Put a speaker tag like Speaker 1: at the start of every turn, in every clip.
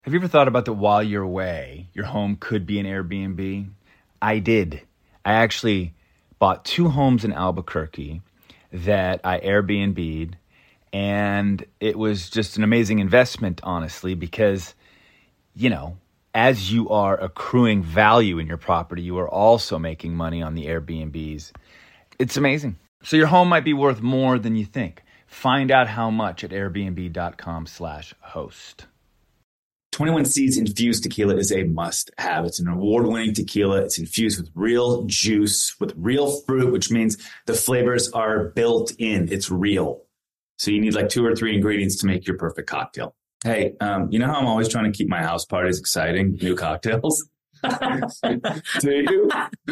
Speaker 1: Have you ever thought about that while you're away, your home could be an Airbnb? I did. I actually bought 2 homes in Albuquerque that I Airbnb'd, and it was just an amazing investment, honestly, because, you know, as you are accruing value in your property, you are also making money on the Airbnbs. It's amazing. So your home might be worth more than you think. Find out how much at airbnb.com/host.
Speaker 2: 21 Seeds Infused Tequila is a must-have. It's an award-winning tequila. It's infused with real juice, with real fruit, which means the flavors are built in. It's real. So you need like 2 or 3 ingredients to make your perfect cocktail. Hey, you know how I'm always trying to keep my house parties exciting? New cocktails. Do you?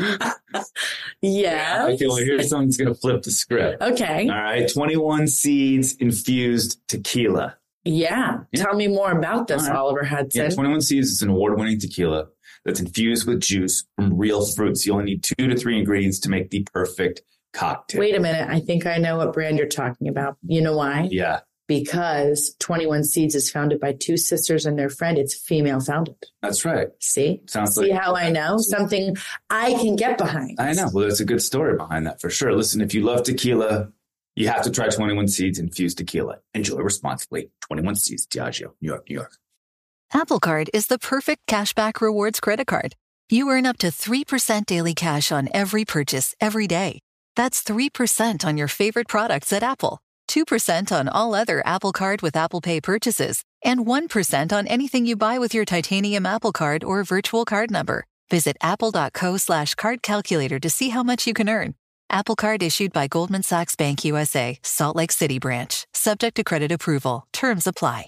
Speaker 3: Yeah.
Speaker 2: I feel like here's someone's going to flip the script.
Speaker 3: Okay.
Speaker 2: All right. 21 Seeds Infused Tequila.
Speaker 3: Yeah. Tell me more about this, right. Oliver Hudson.
Speaker 2: Yeah, 21 Seeds is an award-winning tequila that's infused with juice from real fruits. You only need 2 to 3 ingredients to make the perfect cocktail.
Speaker 3: Wait a minute. I think I know what brand you're talking about. You know why?
Speaker 2: Yeah.
Speaker 3: Because 21 Seeds is founded by 2 sisters and their friend. It's female founded.
Speaker 2: That's right.
Speaker 3: See? See how I know? Something I can get behind.
Speaker 2: I know. Well, there's a good story behind that for sure. Listen, if you love tequila, you have to try 21 Seeds Infused Tequila. Enjoy responsibly. 21 Seeds, Diageo, New York, New York.
Speaker 4: Apple Card is the perfect cashback rewards credit card. You earn up to 3% daily cash on every purchase every day. That's 3% on your favorite products at Apple, 2% on all other Apple Card with Apple Pay purchases, and 1% on anything you buy with your titanium Apple Card or virtual card number. Visit apple.co/card calculator to see how much you can earn. Apple Card issued by Goldman Sachs Bank USA, Salt Lake City branch. Subject to credit approval. Terms apply.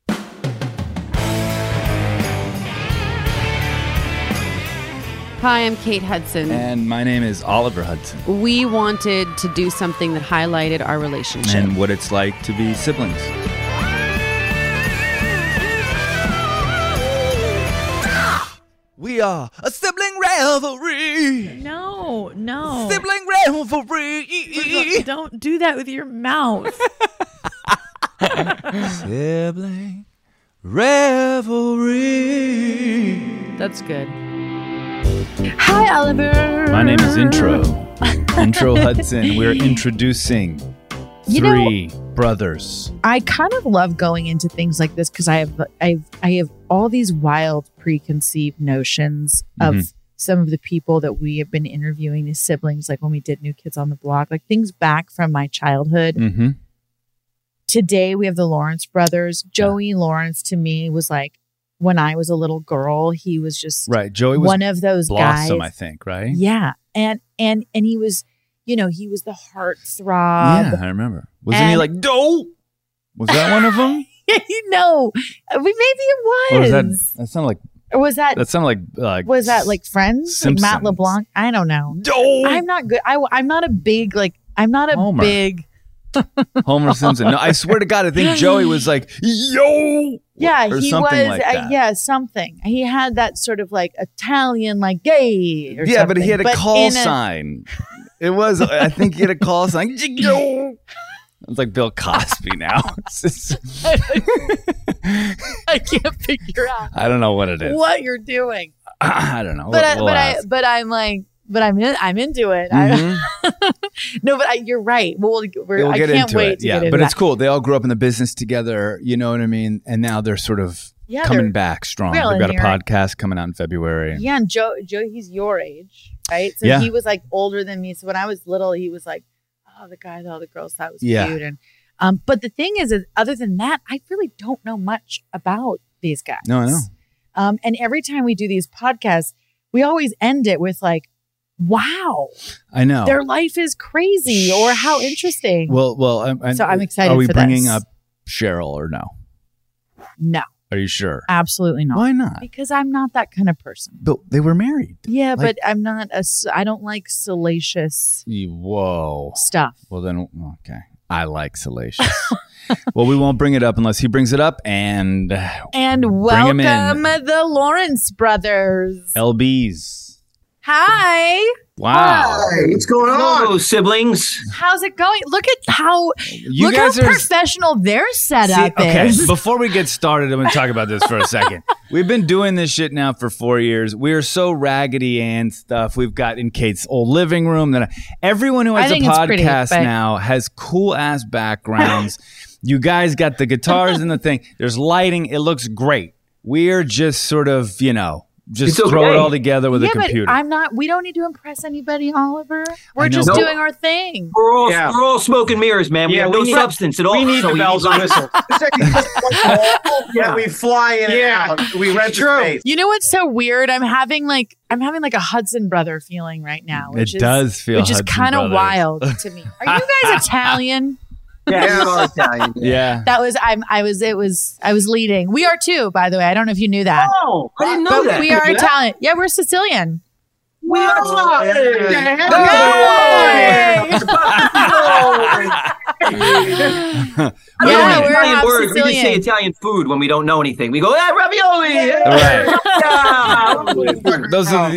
Speaker 5: Hi, I'm Kate Hudson.
Speaker 1: And my name is Oliver Hudson.
Speaker 5: We wanted to do something that highlighted our relationship.
Speaker 1: And what it's like to be siblings. We are a sibling revelry.
Speaker 6: No.
Speaker 1: Sibling revelry.
Speaker 6: Don't do that with your mouth.
Speaker 1: Sibling revelry.
Speaker 5: That's good.
Speaker 6: Hi, Oliver.
Speaker 1: My name is Intro Hudson. We're introducing 3 brothers.
Speaker 6: I kind of love going into things like this because I have all these wild preconceived notions of some of the people that we have been interviewing as siblings, like when we did New Kids on the Block, like things back from my childhood.
Speaker 1: Mm-hmm.
Speaker 6: Today we have the Lawrence brothers. Joey Lawrence to me was like, when I was a little girl, he was just
Speaker 1: Joey was
Speaker 6: one of those
Speaker 1: Blossom,
Speaker 6: guys.
Speaker 1: I think, right?
Speaker 6: Yeah. And he was, he was the heartthrob.
Speaker 1: Yeah, I remember. Wasn't he like, Doe? Was that one of them?
Speaker 6: No. Maybe it was.
Speaker 1: Or was that sounded like...
Speaker 6: Or was that...
Speaker 1: That sounded like...
Speaker 6: Was that like Friends?
Speaker 1: Simpsons.
Speaker 6: Like Matt LeBlanc? I don't know.
Speaker 1: Doe!
Speaker 6: I'm not good. I'm not a big,
Speaker 1: Homer.
Speaker 6: big...
Speaker 1: Homer Simpson. No, I swear to God, I think Joey was like, yo!
Speaker 6: Yeah,
Speaker 1: or
Speaker 6: he
Speaker 1: something
Speaker 6: was.
Speaker 1: like that.
Speaker 6: Yeah, something. He had that sort of like Italian, like gay or
Speaker 1: yeah,
Speaker 6: something.
Speaker 1: but he had a call sign. It was, I think he had a call sign. Yo! It's like Bill Cosby now.
Speaker 6: I can't figure out.
Speaker 1: I don't know what it is.
Speaker 6: What you're doing.
Speaker 1: I don't know.
Speaker 6: But I'm into it. No, but you're right. Well, I can't wait to get into
Speaker 1: but
Speaker 6: that.
Speaker 1: it's cool. They all grew up in the business together. You know what I mean? And now they're sort of coming back strong.
Speaker 6: Well,
Speaker 1: They've got a podcast coming out in February.
Speaker 6: Yeah, and Joe, he's your age, right? So he was like older than me. So when I was little, he was like, oh, the guy that all the girls thought was cute. And but the thing is, other than that, I really don't know much about these guys.
Speaker 1: No, I know.
Speaker 6: And every time we do these podcasts, we always end it with like, wow,
Speaker 1: I know
Speaker 6: their life is crazy, or how interesting.
Speaker 1: Well,
Speaker 6: so I'm excited.
Speaker 1: Are we
Speaker 6: for
Speaker 1: bringing
Speaker 6: this.
Speaker 1: up Cheryl or no?
Speaker 6: No.
Speaker 1: Are you sure?
Speaker 6: Absolutely not.
Speaker 1: Why not?
Speaker 6: Because I'm not that kind of person.
Speaker 1: But they were married.
Speaker 6: Yeah, but I'm not I don't like salacious stuff.
Speaker 1: Well, then, okay. I like salacious. Well, we won't bring it up unless he brings it up. And
Speaker 6: welcome the Lawrence brothers.
Speaker 1: LBs.
Speaker 3: Hi.
Speaker 1: Wow.
Speaker 7: Hey, what's going on?
Speaker 8: Hello, siblings.
Speaker 6: How's it going? Look at how
Speaker 1: You guys are
Speaker 6: professional their setup
Speaker 1: okay,
Speaker 6: is.
Speaker 1: before we get started, I'm going to talk about this for a second. We've been doing this shit now for 4 years. We are so raggedy and stuff. We've got in Kate's old living room. That everyone who has a podcast now has cool ass backgrounds. You guys got the guitars and the thing. There's lighting. It looks great. We're just sort of, just throw it all together with a computer.
Speaker 6: But we don't need to impress anybody, Oliver. We're just doing our thing.
Speaker 8: We're all smoke and mirrors, man. We have no substance at all.
Speaker 7: We need the bells and whistles. We fly in and out. We rent space.
Speaker 6: You know what's so weird? I'm having like a Hudson brother feeling right now. Which is kind of wild to me. Are you guys Italian?
Speaker 7: Yeah, we're Italian.
Speaker 1: Yeah.
Speaker 6: That was I was leading. We are too, by the way. I don't know if you knew that.
Speaker 8: Oh, I didn't know that.
Speaker 6: We are Italian. Yeah, we're Sicilian.
Speaker 8: We are.
Speaker 6: We're
Speaker 8: Italian
Speaker 6: half
Speaker 8: words. We just say
Speaker 6: Sicilian.
Speaker 8: Italian food when we don't know anything. We go, ravioli.
Speaker 1: Right. Those are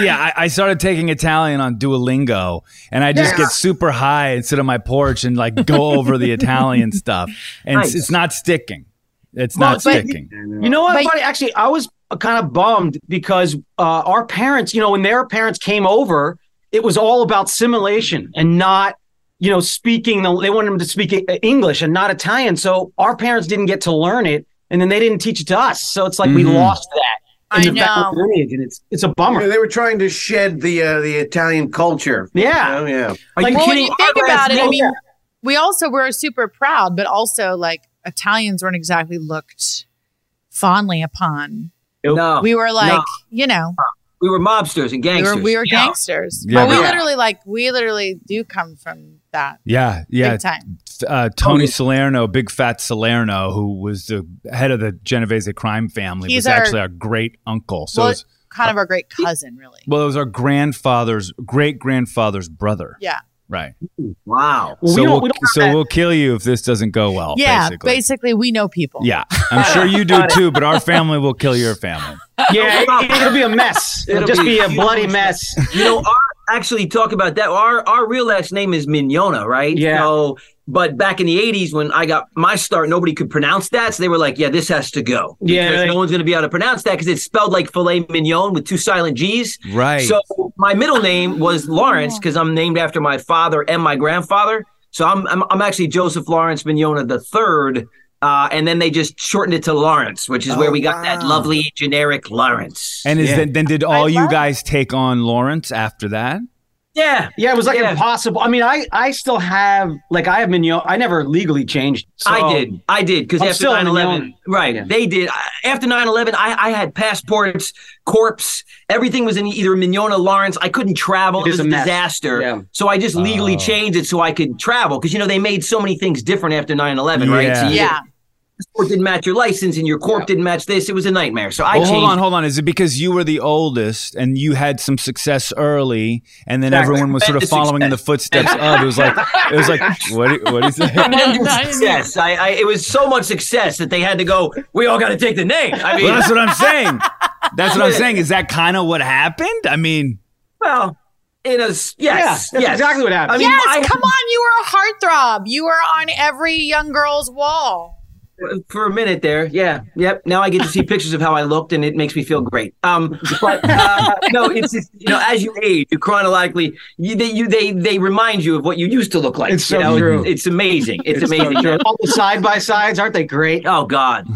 Speaker 1: I started taking Italian on Duolingo, and I just get super high and sit on my porch and like go over the Italian stuff, and it's not sticking. It's not sticking.
Speaker 9: You know what, buddy? Actually, I was kind of bummed because our parents, when their parents came over, it was all about simulation and not, speaking. They wanted them to speak English and not Italian. So our parents didn't get to learn it, and then they didn't teach it to us. So it's like we lost that.
Speaker 3: I know.
Speaker 9: Lineage, and it's a bummer.
Speaker 7: Yeah, they were trying to shed the Italian culture.
Speaker 9: Yeah.
Speaker 7: Yeah.
Speaker 6: When you think about it, I mean, we also were super proud, but also like Italians weren't exactly looked fondly upon.
Speaker 8: No.
Speaker 6: We were like,
Speaker 8: we were mobsters and gangsters.
Speaker 6: We were gangsters.
Speaker 1: Yeah.
Speaker 6: But we literally do come from that.
Speaker 1: Yeah.
Speaker 6: Big time.
Speaker 1: Tony Salerno, Big Fat Salerno, who was the head of the Genovese crime family, was actually our great uncle. So it's
Speaker 6: kind of our great cousin, really.
Speaker 1: Well, it was our great grandfather's brother.
Speaker 6: Yeah.
Speaker 1: Right.
Speaker 8: Wow.
Speaker 1: We'll kill you if this doesn't go well.
Speaker 6: Yeah. Basically, we know people.
Speaker 1: Yeah. I'm sure you do too, but our family will kill your family.
Speaker 9: Yeah, it'll be a mess. It'll just be a bloody mess.
Speaker 8: Actually, talk about that. Our real last name is Mignona, right?
Speaker 9: Yeah.
Speaker 8: So, but back in the 80s when I got my start, nobody could pronounce that. So they were like, this has to go. Because no one's going to be able to pronounce that because it's spelled like filet mignon with 2 silent G's.
Speaker 1: Right.
Speaker 8: So my middle name was Lawrence because I'm named after my father and my grandfather. So I'm actually Joseph Lawrence Mignona III. And then they just shortened it to Lawrence, which is where we got that lovely generic Lawrence.
Speaker 1: And then did all you guys take on Lawrence after that?
Speaker 9: Yeah, it was like impossible. I mean, I still have I have Mignon. I never legally changed. So
Speaker 8: I did because after 9/11, right? Yeah. They did. After 9/11, I had passports, corpse, everything was in either Mignona, Lawrence. I couldn't travel. It was a disaster. Yeah. So I just legally changed it so I could travel because they made so many things different after 9/11, right? So passport didn't match your license and your corp didn't match this. It was a nightmare. So I changed.
Speaker 1: Hold on. Is it because you were the oldest and you had some success early and then everyone was sort of following in the footsteps of? It was like, what is it?
Speaker 8: Success. It was so much success that they had to go, we all got to take the name. I mean,
Speaker 1: well, that's what I'm saying. That's what I'm saying. Is that kind of what happened? I mean,
Speaker 8: well, yes,
Speaker 9: that's exactly what happened.
Speaker 6: I mean, come on. You were a heartthrob. You were on every young girl's wall.
Speaker 8: For a minute there, yep. Now I get to see pictures of how I looked, and it makes me feel great. But no, it's just, as you age, you chronologically, they remind you of what you used to look like.
Speaker 9: It's so true.
Speaker 8: It's amazing. It's amazing.
Speaker 9: So all the side by sides, aren't they great?
Speaker 8: Oh God,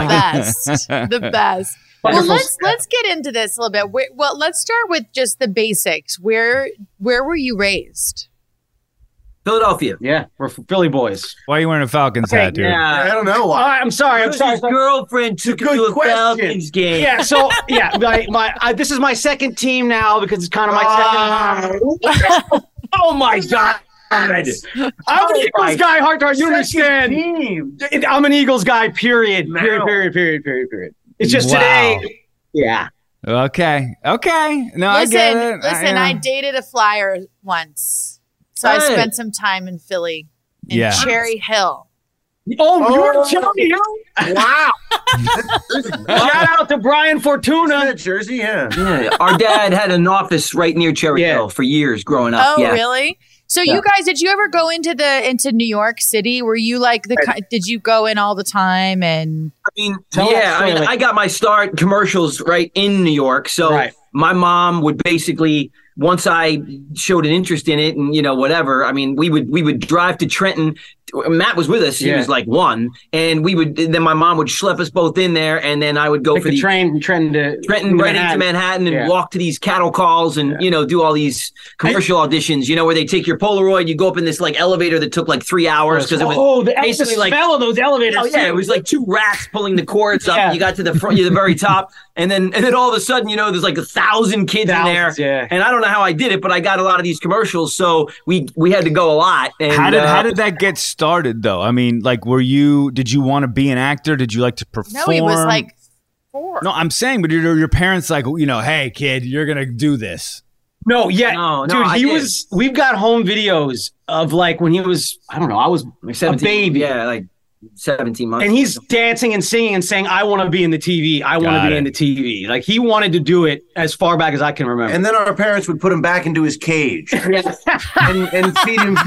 Speaker 6: the best. Well, let's get into this a little bit. Well, let's start with just the basics. Where were you raised?
Speaker 8: Philadelphia.
Speaker 9: Yeah, we're Philly boys.
Speaker 1: Why are you wearing a Falcons hat, dude?
Speaker 7: I don't know why.
Speaker 9: I'm sorry.
Speaker 8: His girlfriend took you to a Falcons game.
Speaker 9: Yeah, so this is my second team now because it's kind of my second. Oh my God. I'm an Eagles guy, heart. You understand? I'm an Eagles guy, period. Period. It's just today. Yeah.
Speaker 1: Okay. No, I get it.
Speaker 6: Listen, I dated a Flyer once. So I spent some time in Philly, in Cherry Hill.
Speaker 9: Oh, you're telling me? Wow. Shout out to Brian Fortuna.
Speaker 7: Jersey, yeah.
Speaker 8: Our dad had an office right near Cherry Hill for years growing up.
Speaker 6: Oh, really? So you guys, did you ever go into New York City? Were you like did you go in all the time? And
Speaker 8: I mean, I got my start commercials right in New York. So my mom would basically, once I showed an interest in it and, whatever, I mean, we would drive to Trenton. Matt was with us. He was like 1. And then my mom would schlep us both in there. And then I would go for the
Speaker 9: train from Trenton
Speaker 8: right into Manhattan and walk to these cattle calls and, do all these commercial auditions, where they take your Polaroid. You go up in this like elevator that took like 3 hours because it was basically
Speaker 9: the smell of those elevators.
Speaker 8: Oh, yeah. It was like 2 rats pulling the cords up. You got to the front, the very top. And then all of a sudden, there's like 1,000 kids in there. Yeah. And I don't know how I did it, but I got a lot of these commercials. So we had to go a lot. And,
Speaker 1: how did that get started though? I mean, like, did you want to be an actor? Did you like to perform?
Speaker 6: No, he was like 4.
Speaker 1: No, I'm saying, but your parents like, hey kid, you're going to do this.
Speaker 9: No, dude, we've got home videos of like when he was, I don't know, I was
Speaker 8: like 17,
Speaker 9: a baby.
Speaker 8: Yeah, like 17 months.
Speaker 9: And he's dancing and singing and saying, I want to be in the TV. I want to be in the TV. Like he wanted to do it as far back as I can remember.
Speaker 7: And then our parents would put him back into his cage and feed him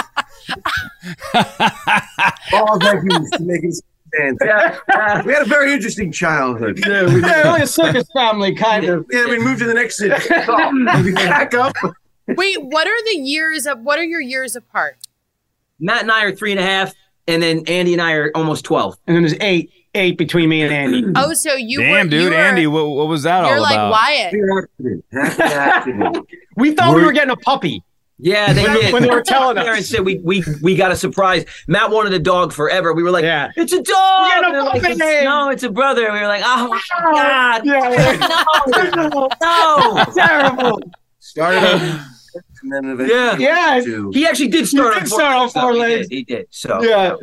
Speaker 7: all vacuums to make him dance. We had a very interesting childhood.
Speaker 9: Yeah, we like a circus family, kind of.
Speaker 7: Yeah, we moved to the next city. Back up.
Speaker 6: Wait, what are your years apart?
Speaker 8: Matt and I are 3.5. And then Andy and I are almost 12.
Speaker 9: And then there's 8 between me and Andy.
Speaker 6: Oh, so you
Speaker 1: Damn, dude, Andy, what was that all about?
Speaker 6: You're like
Speaker 7: Wyatt.
Speaker 9: We thought we were getting a puppy.
Speaker 8: Yeah, they did.
Speaker 9: When they were telling us.
Speaker 8: Parents said we got a surprise. Matt wanted a dog forever. We were like, it's a dog. No, it's a brother. We were like, oh, my God. No.
Speaker 9: Terrible.
Speaker 7: Started out. And then eventually
Speaker 8: he actually did start
Speaker 9: on 4 legs.
Speaker 8: He did. So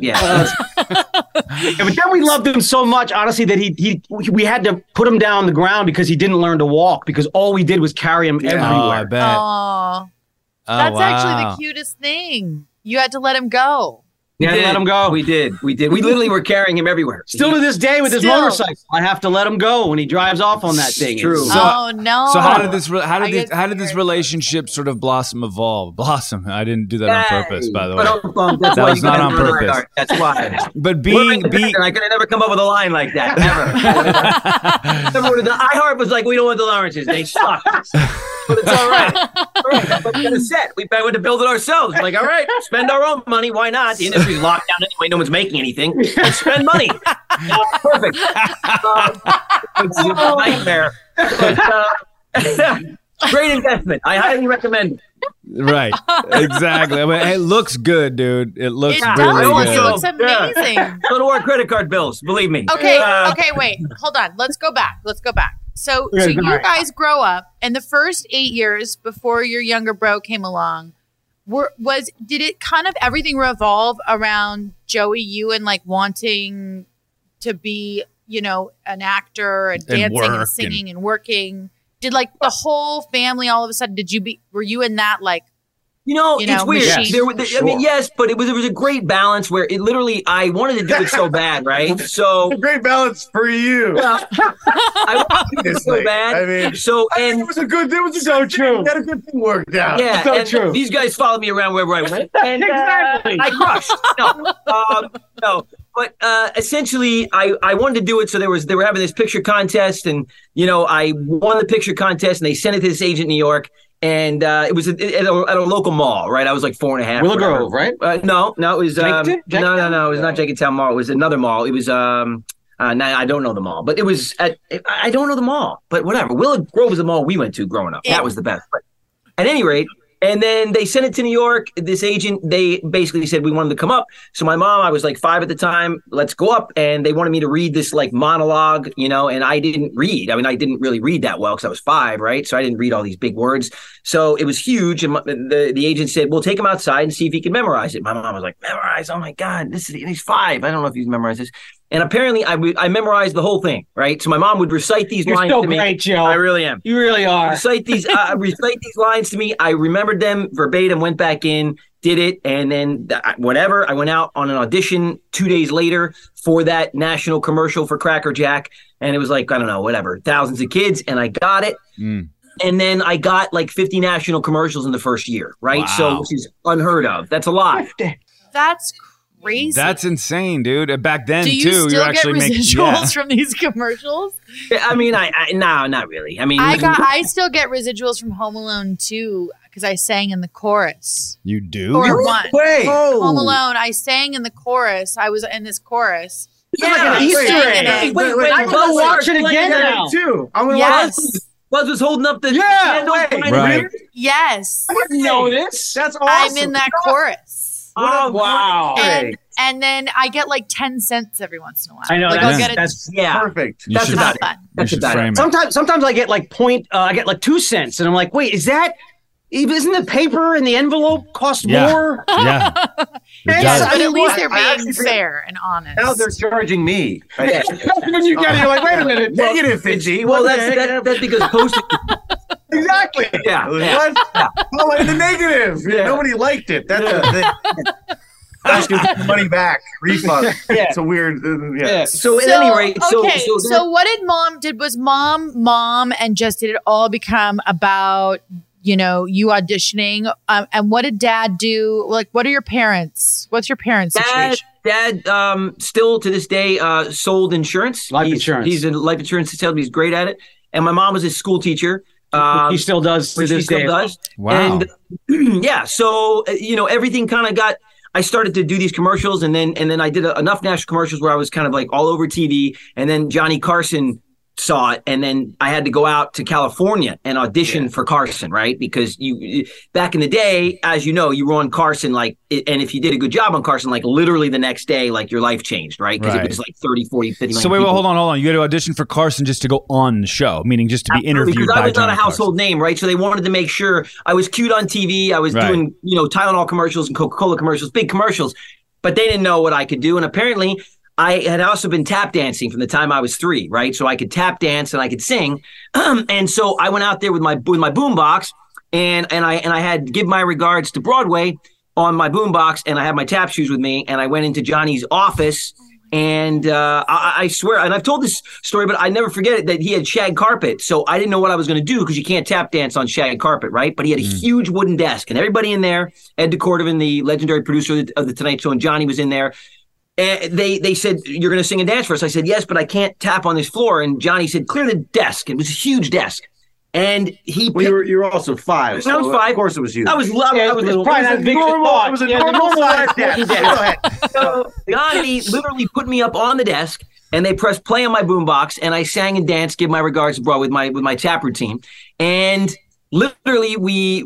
Speaker 9: but then we loved him so much, honestly, that we had to put him down on the ground because he didn't learn to walk because all we did was carry him everywhere.
Speaker 1: Oh, I bet.
Speaker 6: That's actually the cutest thing. You had to let him go.
Speaker 9: We had to let him go.
Speaker 8: We did. We literally were carrying him everywhere.
Speaker 9: Still to this day with his motorcycle, I have to let him go when he drives off on that thing.
Speaker 8: True.
Speaker 6: Oh no.
Speaker 1: So how did this relationship sort of evolve? Blossom. I didn't do that on purpose, by the way.
Speaker 8: That
Speaker 1: was not on purpose.
Speaker 8: That's why.
Speaker 1: But
Speaker 8: I could have never come up with a line like that. Never. The iHeart was like, we don't want the Lawrences. They suck. But it's all right. But we got a set. We went to build it ourselves. We're like, all right, spend our own money. Why not? The industry's locked down anyway. No one's making anything. Let's spend money. Perfect. It's a nightmare. But, great investment. I highly recommend it.
Speaker 1: Right. Exactly. I mean, it looks good, dude. It looks really good.
Speaker 6: It looks amazing.
Speaker 8: Go to our credit card bills. Believe me.
Speaker 6: Okay. Wait. Hold on. Let's go back. So you guys grow up, and the first 8 years before your younger bro came along, did it kind of everything revolve around Joey, you and like wanting to be, an actor and dancing and singing and working? Did like the whole family all of a sudden? Were you in that like?
Speaker 8: It's weird. Yes. I mean, yes, but there was a great balance where it literally, I wanted to do it so bad, right? So
Speaker 7: a great balance for you.
Speaker 8: I wanted to do it so bad.
Speaker 7: I mean, it was a good true. You had a good thing worked out.
Speaker 8: Yeah, so true. These guys followed me around wherever I went. And,
Speaker 9: exactly.
Speaker 8: I crushed. No. But essentially, I wanted to do it. So they were having this picture contest, and I won the picture contest, and they sent it to this agent in New York. And it was at a local mall, right? I was like 4.5.
Speaker 9: Willow Grove, right?
Speaker 8: No, it was no. It was not Jenkintown Mall. It was another mall. It was now I don't know the mall, but it was I don't know the mall, but whatever. Willow Grove was the mall we went to growing up. Yeah. That was the best. But at any rate, and then they sent it to New York. This agent, they basically said we wanted to come up. So my mom, I was like 5 at the time. Let's go up, and they wanted me to read this like monologue, and I didn't read. I mean, I didn't really read that well because I was 5, right? So I didn't read all these big words. So it was huge, and the agent said, "We'll take him outside and see if he can memorize it." My mom was like, "Memorize? Oh my God, he's 5. I don't know if he's memorized this." And apparently I memorized the whole thing, right? So my mom would recite these lines
Speaker 9: so
Speaker 8: to me.
Speaker 9: great, Joe.
Speaker 8: I really am.
Speaker 9: You really are.
Speaker 8: Recite these lines to me. I remembered them verbatim, went back in, did it, and then whatever. I went out on an audition 2 days later for that national commercial for Cracker Jack, and it was like, I don't know, whatever, thousands of kids, and I got it. And then I got like 50 national commercials in the first year, right?
Speaker 1: Wow.
Speaker 8: So which is unheard of. That's a lot.
Speaker 6: That's crazy.
Speaker 1: That's insane, dude. Back then,
Speaker 6: Do you
Speaker 1: too,
Speaker 6: still
Speaker 1: you're
Speaker 6: get
Speaker 1: actually making
Speaker 6: residuals from these commercials?
Speaker 8: I mean, no, not really. I mean,
Speaker 6: I still get residuals from Home Alone 2 because I sang in the chorus.
Speaker 1: You do?
Speaker 6: Or one.
Speaker 7: Wait.
Speaker 6: Home Alone. I sang in the chorus. I was in this chorus.
Speaker 9: It's like an Easter egg. Wait, I can go watch it again now.
Speaker 7: Too. I'm gonna
Speaker 6: Yes.
Speaker 8: Buzz was holding up the
Speaker 7: candle.
Speaker 1: Right.
Speaker 6: Yes.
Speaker 9: I didn't know this.
Speaker 7: That's awesome.
Speaker 6: I'm in that chorus.
Speaker 9: Oh, wow.
Speaker 6: And then I get like 10 cents every once in a while.
Speaker 9: I know,
Speaker 6: Like,
Speaker 9: that's-
Speaker 6: I'll get it.
Speaker 9: that's-
Speaker 7: perfect.
Speaker 8: That's
Speaker 1: should-
Speaker 8: about it.
Speaker 6: fun.
Speaker 8: That's
Speaker 1: should
Speaker 8: about
Speaker 1: frame
Speaker 8: it.
Speaker 1: it.
Speaker 9: Sometimes I get like I get like 2 cents, and I'm like, wait, isn't the paper and the envelope cost more?
Speaker 1: Yeah. It
Speaker 9: Yes,
Speaker 1: does.
Speaker 6: But at least
Speaker 7: what?
Speaker 6: they're
Speaker 7: I
Speaker 6: being
Speaker 7: actually forget-
Speaker 6: fair and honest.
Speaker 7: Now they're charging me.
Speaker 9: When you get it, you're like, wait a minute.
Speaker 7: Negative 50.
Speaker 8: Well,
Speaker 7: What the heck?
Speaker 8: that's because postage.
Speaker 7: Exactly.
Speaker 8: Yeah.
Speaker 7: What? Oh, in the negative.
Speaker 8: Yeah.
Speaker 7: Nobody liked it. That's asking for money back, refund.
Speaker 9: Yeah.
Speaker 7: It's a weird.
Speaker 8: So at any rate,
Speaker 6: so what was mom and just did it all become about, you auditioning? And what did dad do? Like, what are your parents? What's your parents' situation?
Speaker 8: Dad, still to this day, sold insurance.
Speaker 9: Life insurance.
Speaker 8: He's a life insurance salesman. He's great at it. And my mom was a school teacher.
Speaker 9: He still does to
Speaker 8: Which he
Speaker 9: this
Speaker 8: still
Speaker 9: day.
Speaker 8: does.
Speaker 1: Wow.
Speaker 8: And yeah, so everything kind of got. I started to do these commercials, and then I did enough national commercials where I was kind of like all over TV. And then Johnny Carson saw it, and then I had to go out to California and audition for Carson, right? Because back in the day, as you know, you were on Carson, and if you did a good job on Carson, like literally the next day, like your life changed, right? Because it was like 30, 40, 50 million
Speaker 1: So wait,
Speaker 8: people.
Speaker 1: hold on. You had to audition for Carson just to go on the show, meaning just to be interviewed
Speaker 8: because
Speaker 1: by
Speaker 8: I was not
Speaker 1: Johnny
Speaker 8: a household name, right? So they wanted to make sure I was cute on TV. I was doing, Tylenol commercials and Coca-Cola commercials, big commercials, but they didn't know what I could do. And apparently I had also been tap dancing from the time I was 3, right? So I could tap dance and I could sing. And so I went out there with my boombox and I had Give My Regards to Broadway on my boombox, and I had my tap shoes with me, and I went into Johnny's office. And I swear, and I've told this story, but I never forget it, that he had shag carpet. So I didn't know what I was going to do because you can't tap dance on shag carpet, right? But he had a huge wooden desk, and everybody in there, Ed DeCordovan, the legendary producer of the Tonight Show, and Johnny was in there. And they said, you're going to sing and dance for us. I said, yes, but I can't tap on this floor. And Johnny said, clear the desk. It was a huge desk. And he
Speaker 7: you were also 5.
Speaker 8: I was 5.
Speaker 7: Of course it was you.
Speaker 8: I was loving it.
Speaker 9: It was probably not big.
Speaker 7: It was a normal size desk. Go ahead.
Speaker 8: So Johnny literally put me up on the desk, and they pressed play on my boombox, and I sang and danced, Give My Regards to Broadway with my tap routine. And literally we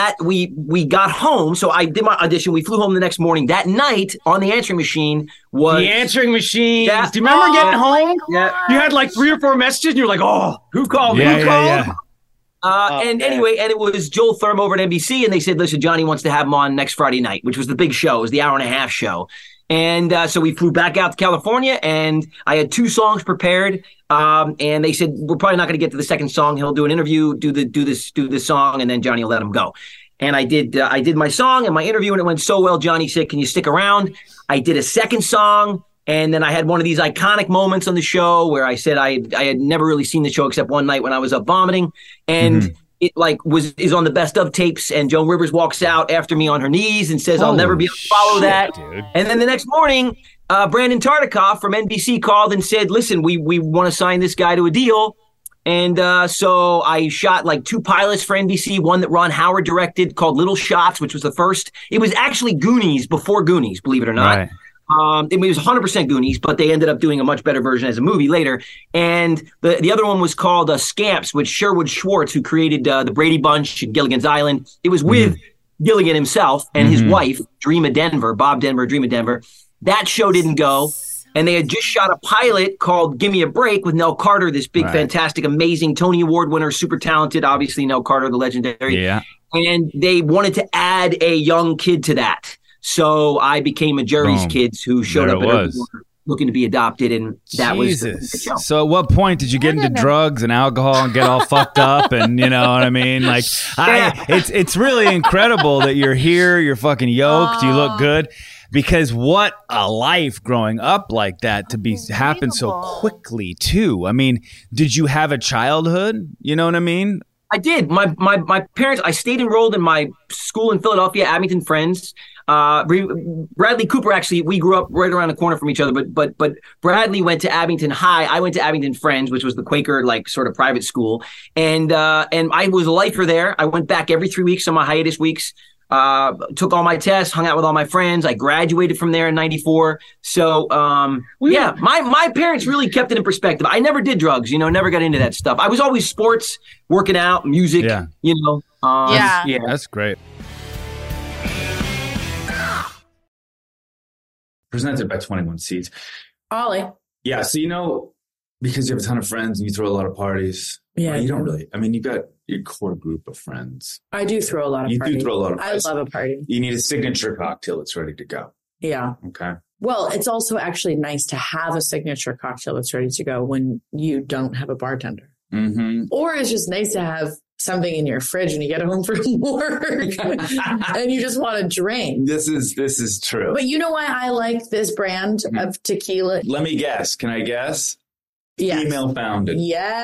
Speaker 8: got home. So I did my audition. We flew home the next morning. That night on the answering machine was
Speaker 9: The answering machine.
Speaker 8: Yeah.
Speaker 9: Do you remember getting home?
Speaker 8: Yeah.
Speaker 9: You had like 3 or 4 messages, and you're like, oh, who called me?
Speaker 1: Yeah,
Speaker 9: Who
Speaker 1: yeah,
Speaker 9: called?
Speaker 1: yeah.
Speaker 8: And anyway, and it was Joel Thurm over at NBC, and they said, listen, Johnny wants to have him on next Friday night, which was the big show. It was the hour-and-a-half show. And so we flew back out to California, and I had 2 songs prepared. And they said, we're probably not going to get to the second song. He'll do an interview, do this song, and then Johnny will let him go. And I did my song and my interview, and it went so well. Johnny said, can you stick around? I did a second song. And then I had one of these iconic moments on the show where I said I had never really seen the show except one night when I was up vomiting, and it is on the best of tapes. And Joan Rivers walks out after me on her knees and says, "I'll never be able to follow that."
Speaker 1: Dude.
Speaker 8: And then the next morning, Brandon Tartikoff from NBC called and said, "Listen, we want to sign this guy to a deal." And so I shot like 2 pilots for NBC, one that Ron Howard directed called Little Shots, which was the first. It was actually Goonies before Goonies, believe it or not.
Speaker 1: Right.
Speaker 8: It was 100% Goonies, but they ended up doing a much better version as a movie later. And the other one was called Scamps with Sherwood Schwartz, who created the Brady Bunch and Gilligan's Island. It was with Gilligan himself and his wife, Dreama Denver, Bob Denver, Dreama Denver. That show didn't go. And they had just shot a pilot called Give Me a Break with Nell Carter, this big, fantastic, amazing Tony Award winner, super talented, obviously Nell Carter, the legendary.
Speaker 1: Yeah.
Speaker 8: And they wanted to add a young kid to that. So I became a Jerry's Kids who showed
Speaker 1: There
Speaker 8: up
Speaker 1: it
Speaker 8: at
Speaker 1: was.
Speaker 8: looking to be adopted, and that
Speaker 1: Jesus.
Speaker 8: was the show.
Speaker 1: So at what point did you get into drugs and alcohol and get all fucked up? And you know what I mean? Like, it's really incredible that you're here. You're fucking yoked. You look good. Because what a life growing up like that to be happen so quickly too. I mean, did you have a childhood? You know what I mean?
Speaker 8: I did. My parents, I stayed enrolled in my school in Philadelphia, Abington Friends. Bradley Cooper, actually, we grew up right around the corner from each other, but Bradley went to Abington High. I went to Abington Friends, which was the Quaker, like, sort of private school. And I was a lifer there. I went back every 3 weeks on my hiatus weeks. Took all my tests, hung out with all my friends. I graduated from there in '94. So, my parents really kept it in perspective. I never did drugs, never got into that stuff. I was always sports, working out, music,
Speaker 1: Yeah, that's great.
Speaker 2: Presented by 21 Seeds.
Speaker 3: Ollie.
Speaker 2: Yeah, so because you have a ton of friends and you throw a lot of parties.
Speaker 3: Yeah,
Speaker 2: you don't really. I mean, you got your core group of friends.
Speaker 3: I do throw a lot of parties.
Speaker 2: You do throw a lot of parties.
Speaker 3: I love a party.
Speaker 2: You need a signature cocktail that's ready to go.
Speaker 3: Yeah.
Speaker 2: Okay.
Speaker 3: Well, it's also actually nice to have a signature cocktail that's ready to go when you don't have a bartender.
Speaker 2: Mm-hmm.
Speaker 3: Or it's just nice to have something in your fridge when you get home from work and you just want to drink.
Speaker 2: This is true.
Speaker 3: But you know why I like this brand of tequila?
Speaker 2: Let me guess. Can I guess?
Speaker 3: Yes.
Speaker 2: Female founded.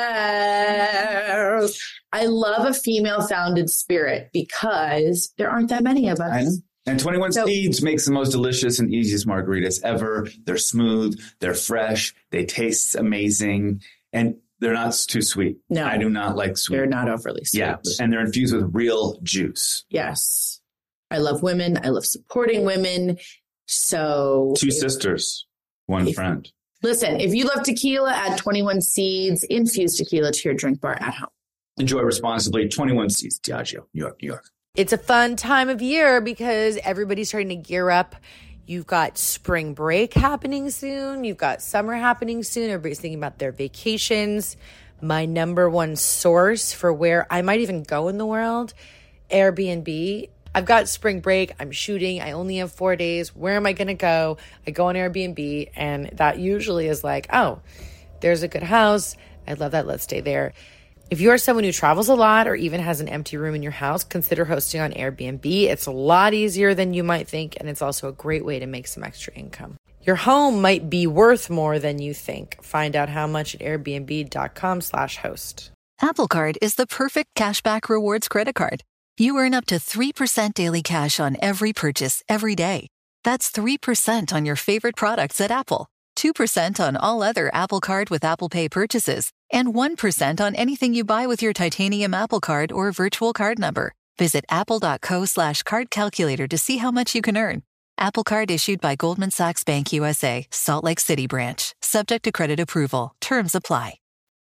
Speaker 3: Yes. I love a female founded spirit because there aren't that many of us.
Speaker 2: I know. And 21 Seeds makes the most delicious and easiest margaritas ever. They're smooth. They're fresh. They taste amazing. And they're not too sweet.
Speaker 3: No.
Speaker 2: I do not like sweet.
Speaker 3: They're not overly sweet.
Speaker 2: Yeah. And they're infused with real juice.
Speaker 3: Yes. I love women. I love supporting women. So.
Speaker 2: Two sisters, one friend.
Speaker 3: Listen, if you love tequila, add 21 Seeds, infused tequila to your drink bar at home.
Speaker 2: Enjoy responsibly. 21 Seeds, Diageo, New York, New York.
Speaker 10: It's a fun time of year because everybody's starting to gear up. You've got spring break happening soon. You've got summer happening soon. Everybody's thinking about their vacations. My number one source for where I might even go in the world, Airbnb. I've got spring break. I'm shooting. I only have 4 days. Where am I going to go? I go on Airbnb, and that usually is like, oh, there's a good house. I love that. Let's stay there. If you are someone who travels a lot or even has an empty room in your house, consider hosting on Airbnb. It's a lot easier than you might think, and it's also a great way to make some extra income. Your home might be worth more than you think. Find out how much at airbnb.com/host.
Speaker 4: Apple Card is the perfect cashback rewards credit card. You earn up to 3% daily cash on every purchase every day. That's 3% on your favorite products at Apple, 2% on all other Apple Card with Apple Pay purchases, and 1% on anything you buy with your titanium Apple Card or virtual card number. Visit apple.co/card calculator to see how much you can earn. Apple Card issued by Goldman Sachs Bank USA, Salt Lake City branch. Subject to credit approval. Terms apply.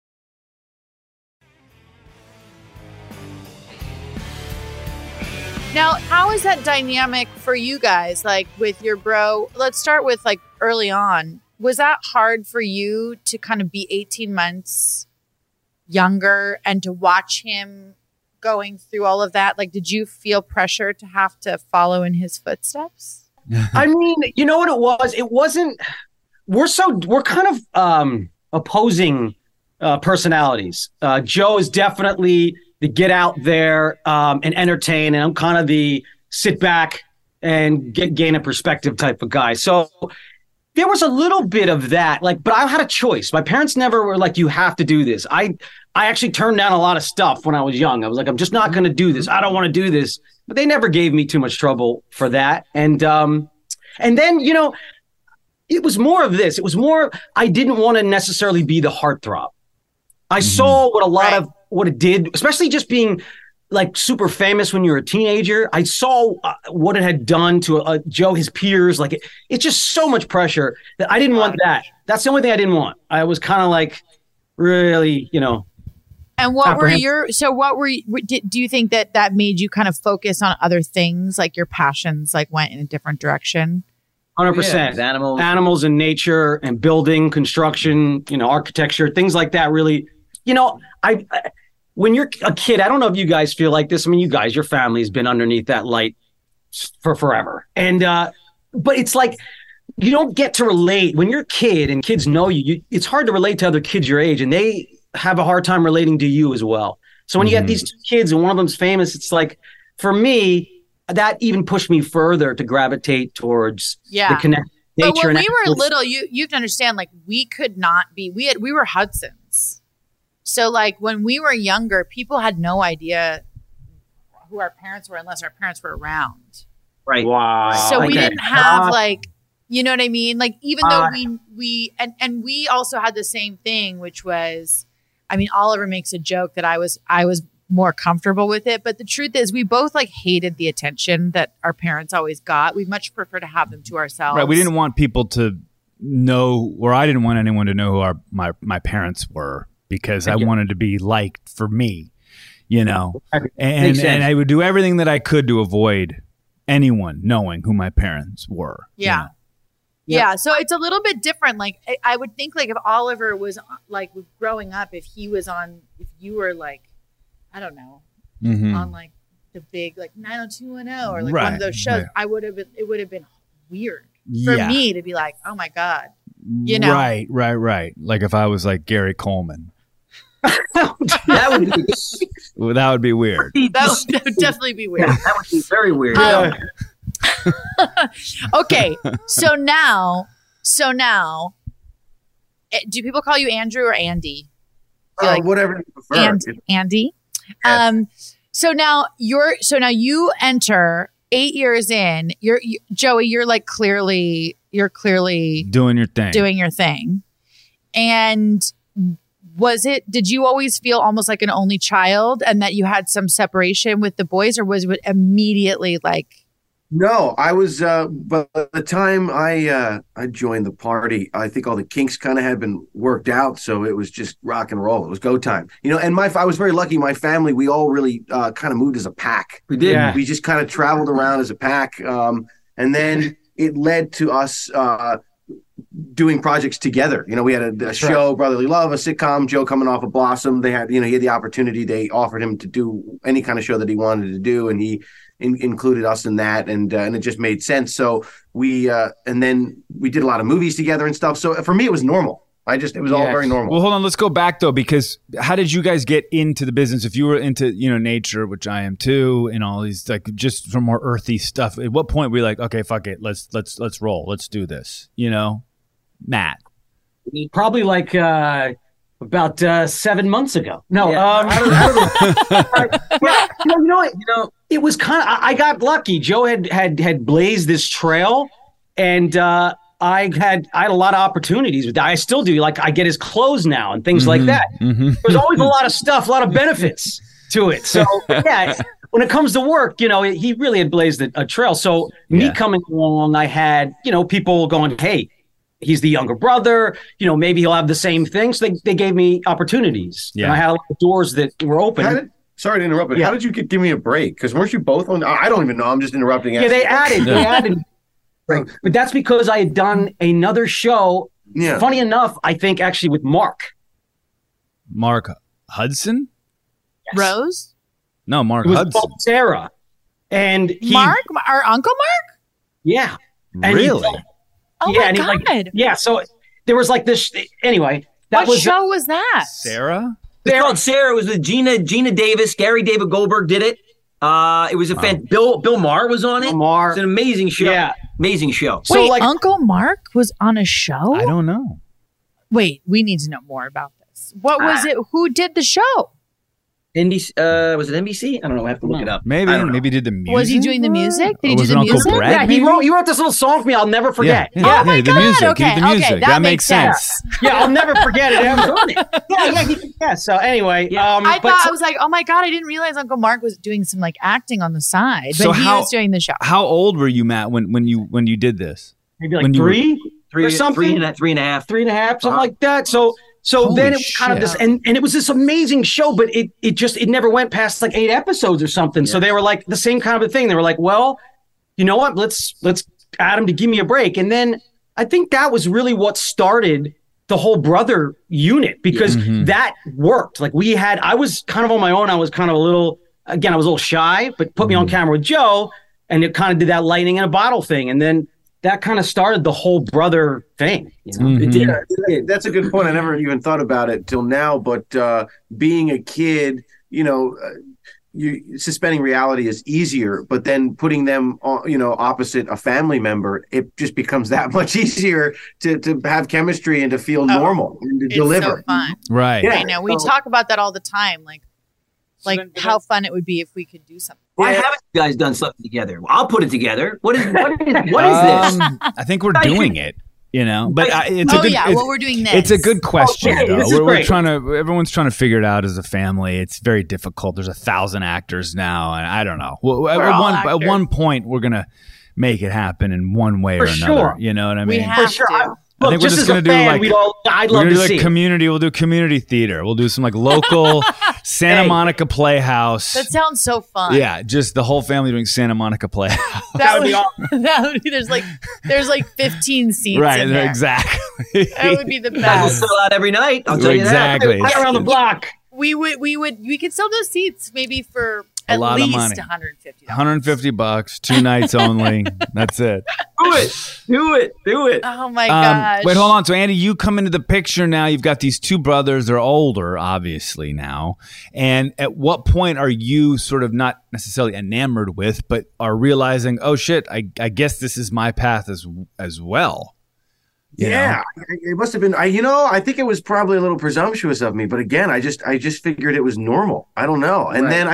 Speaker 6: Now, how is that dynamic for you guys? Like with your bro, let's start with like early on. Was that hard for you to kind of be 18 months younger and to watch him going through all of that? Like, did you feel pressure to have to follow in his footsteps?
Speaker 9: I mean, you know what it was? It wasn't, we're kind of opposing personalities. Joe is definitely the get out there and entertain, and I'm kind of the sit back and gain a perspective type of guy. So there was a little bit of that, like, but I had a choice. My parents never were like, you have to do this. I actually turned down a lot of stuff when I was young. I was like, I'm just not going to do this. I don't want to do this. But they never gave me too much trouble for that. And then, it was more of this. It was more, I didn't want to necessarily be the heartthrob. I saw what a lot of what it did, especially just being like super famous when you were a teenager. I saw what it had done to Joe, his peers. Like it's just so much pressure that I didn't want that. That's the only thing I didn't want. I was kind of like really,
Speaker 6: And what were do you think that made you kind of focus on other things, like your passions like went in a different direction?
Speaker 9: 100%.
Speaker 8: Yeah,
Speaker 9: animals and nature and building, construction, architecture, things like that. Really, when you're a kid, I don't know if you guys feel like this. I mean, your family has been underneath that light for forever. And, but it's like you don't get to relate when you're a kid and kids know you. It's hard to relate to other kids your age, and they have a hard time relating to you as well. So when you get these two kids and one of them's famous, it's like, for me, that even pushed me further to gravitate towards the connection.
Speaker 6: But when we were little, you have to understand, like, we could not be, we were Hudsons. So like when we were younger, people had no idea who our parents were unless our parents were around.
Speaker 8: Right.
Speaker 9: Wow.
Speaker 6: So we didn't have like, you know what I mean? Like, even though we also had the same thing, which was, I mean, Oliver makes a joke that I was more comfortable with it. But the truth is we both like hated the attention that our parents always got. We much prefer to have them to ourselves.
Speaker 1: Right. We didn't want people to know, or I didn't want anyone to know who my parents were, because I wanted to be liked for me, you know, and I would do everything that I could to avoid anyone knowing who my parents were.
Speaker 6: Yeah.
Speaker 1: You know?
Speaker 6: Yeah. So it's a little bit different. Like, I would think, like, if Oliver was like growing up, if you were like, I don't know, on like the big, like 90210 or like one of those shows, it would have been weird for me to be like, oh my God, you know?
Speaker 1: Right. Like if I was like Gary Coleman.
Speaker 8: That
Speaker 1: would be weird.
Speaker 6: That would definitely be weird.
Speaker 8: That would be very weird.
Speaker 6: Okay. So now, do people call you Andrew or Andy?
Speaker 7: Like, whatever you prefer.
Speaker 6: Andy. So now you enter 8 years in. Joey. You're clearly
Speaker 1: doing your thing.
Speaker 6: And did you always feel almost like an only child and that you had some separation with the boys, or was it immediately like?
Speaker 7: No, I was, but by the time I joined the party, I think all the kinks kind of had been worked out. So it was just rock and roll. It was go time, you know, and I was very lucky. My family, we all really kind of moved as a pack.
Speaker 8: We did.
Speaker 7: Yeah. We just kind of traveled around as a pack. And then it led to us doing projects together. You know, we had a show, Brotherly Love, a sitcom. Joe coming off of Blossom. He had the opportunity. They offered him to do any kind of show that he wanted to do. And he included us in that, and it just made sense. So we and then we did a lot of movies together and stuff. So for me, it was normal. It was all very normal.
Speaker 1: Well, hold on, let's go back though, because how did you guys get into the business? If you were into, you know, nature, which I am too, and all these, like, just some more earthy stuff, at what point were you like, okay, fuck it, let's roll, let's do this, you know, Matt?
Speaker 9: Probably like about 7 months ago. No, it was kind of, I got lucky. Joe had blazed this trail, and I had a lot of opportunities with that. I still do. Like, I get his clothes now and things like that. There's always a lot of stuff, a lot of benefits to it. So yeah, when it comes to work, you know, he really had blazed a trail. So me coming along, I had, you know, people going, hey, he's the younger brother, you know, maybe he'll have the same thing. So they gave me opportunities. Yeah. And I had a lot of doors that were open.
Speaker 7: Sorry to interrupt, but how did you give me a break? Because weren't you both on? I don't even know. I'm just interrupting.
Speaker 9: Yeah, they added. Right. But that's because I had done another show. Yeah. Funny enough, I think actually with Mark
Speaker 1: Hudson?
Speaker 6: Yes. Rose?
Speaker 1: No, Mark
Speaker 9: it was
Speaker 1: Hudson.
Speaker 9: Sarah. And
Speaker 6: Mark? Our Uncle Mark?
Speaker 9: Yeah.
Speaker 1: And really?
Speaker 6: Oh my God.
Speaker 9: So there was like this, anyway.
Speaker 6: What show was that?
Speaker 1: Sarah?
Speaker 8: It's called Sarah. It was with Gina Davis. Gary David Goldberg did it. It was Bill Maher was on it.
Speaker 9: Maher.
Speaker 8: It's an amazing show.
Speaker 9: Yeah.
Speaker 8: Amazing show.
Speaker 6: Wait, so Uncle Mark was on a show?
Speaker 1: I don't know.
Speaker 6: Wait, we need to know more about this. What was it? Who did the show?
Speaker 8: NBC, was it NBC? I don't know. I have to look it up.
Speaker 1: Maybe did the music.
Speaker 6: Was he doing the music? Did he do the
Speaker 1: Uncle
Speaker 6: music?
Speaker 1: Brad,
Speaker 9: he wrote this little song for me. I'll never forget.
Speaker 6: Oh my God.
Speaker 1: Music.
Speaker 6: Okay.
Speaker 1: The music. That makes sense.
Speaker 9: Yeah, I'll never forget it. I was on it. Yeah. So anyway,
Speaker 6: I was like, oh my God, I didn't realize Uncle Mark was doing some like acting on the side, but he was doing the show.
Speaker 1: How old were you, Matt, when you did this?
Speaker 9: Maybe like three or something.
Speaker 8: 3.5,
Speaker 9: something like that. So then it was kind of this, and it was this amazing show, but it never went past like 8 episodes or something. Yeah. So they were like the same kind of a thing. They were like, well, you know what? Let's add him to Give Me a Break. And then I think that was really what started the whole brother unit, because that worked. Like I was kind of on my own. I was kind of a little shy, but put me on camera with Joe, and it kind of did that lightning in a bottle thing. And then that kind of started the whole brother thing. You know?
Speaker 7: Mm-hmm. Yeah, that's a good point. I never even thought about it till now. But being a kid, suspending reality is easier, but then putting them, opposite a family member, it just becomes that much easier to have chemistry and to feel normal and to deliver.
Speaker 6: So fun.
Speaker 1: Right.
Speaker 6: Yeah. I know. We talk about that all the time. Like how fun it would be if we could do something.
Speaker 8: Why haven't you guys done something together? Well, I'll put it together. What is this?
Speaker 1: I think we're doing it. But
Speaker 6: we're doing this.
Speaker 1: It's a good question.
Speaker 9: though.
Speaker 1: We're trying to. Everyone's trying to figure it out as a family. It's very difficult. There's 1,000 actors now, and I don't know. At one point, we're gonna make it happen in one way or another.
Speaker 9: Sure.
Speaker 1: You know what I mean?
Speaker 6: We have to.
Speaker 1: I think we're just going to do
Speaker 9: I'd love to see
Speaker 1: community. We'll do community theater. We'll do some local Santa Monica Playhouse.
Speaker 6: That sounds so fun.
Speaker 1: Yeah, just the whole family doing Santa Monica Playhouse.
Speaker 6: That would be awesome. That would be, there's 15 seats
Speaker 1: right,
Speaker 6: in there.
Speaker 1: Exactly.
Speaker 6: That would be the
Speaker 8: That will
Speaker 6: best.
Speaker 8: sell out every night. I'll tell you that.
Speaker 1: Exactly.
Speaker 9: right around the block.
Speaker 6: We could sell those seats maybe for at
Speaker 1: lot of
Speaker 6: least
Speaker 1: money.
Speaker 6: $150.
Speaker 1: $150, 2 nights only. That's it.
Speaker 8: Do it.
Speaker 6: Oh my gosh.
Speaker 1: Wait, hold on. So Andy, you come into the picture now. You've got these 2 brothers. They're older, obviously now. And at what point are you sort of not necessarily enamored with, but are realizing, oh shit, I guess this is my path as well? You know?
Speaker 7: It must have been. I think it was probably a little presumptuous of me, but again, I just figured it was normal. I don't know. And then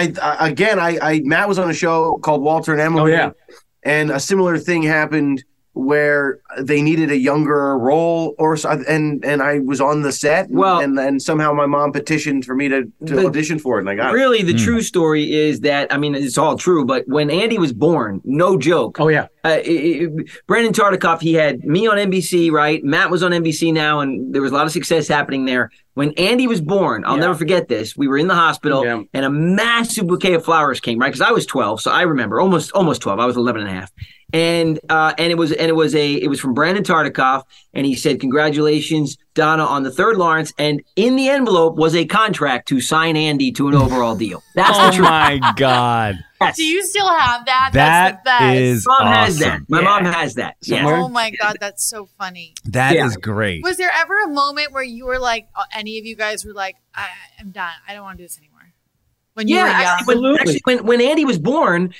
Speaker 7: Matt was on a show called Walter and Emily.
Speaker 9: Oh yeah,
Speaker 7: and a similar thing happened where they needed a younger role, and I was on the set. And somehow my mom petitioned for me to audition for it, and I got it.
Speaker 8: Really, the true story is that, I mean, it's all true, but when Andy was born, no joke.
Speaker 9: Oh yeah.
Speaker 8: Brandon Tartikoff, he had me on NBC, right? Matt was on NBC now, and there was a lot of success happening there. When Andy was born, I'll never forget this. We were in the hospital, and a massive bouquet of flowers came, right? Because I was 12, so I remember almost 12. I was 11 and a half. And it was from Brandon Tartikoff, and he said, "Congratulations, Donna, on the 3rd Lawrence." And in the envelope was a contract to sign Andy to an overall deal. That's the truth.
Speaker 1: My God.
Speaker 6: Do you still have that?
Speaker 1: That's the best.
Speaker 6: Is
Speaker 8: mom
Speaker 1: awesome.
Speaker 8: has that. My mom has that. Yeah.
Speaker 6: Oh my God, that's so funny.
Speaker 1: That is great.
Speaker 6: Was there ever a moment where you were like, any of you guys were like, I'm done. I don't want to do this anymore? When you were young?
Speaker 8: Actually, when Andy was born,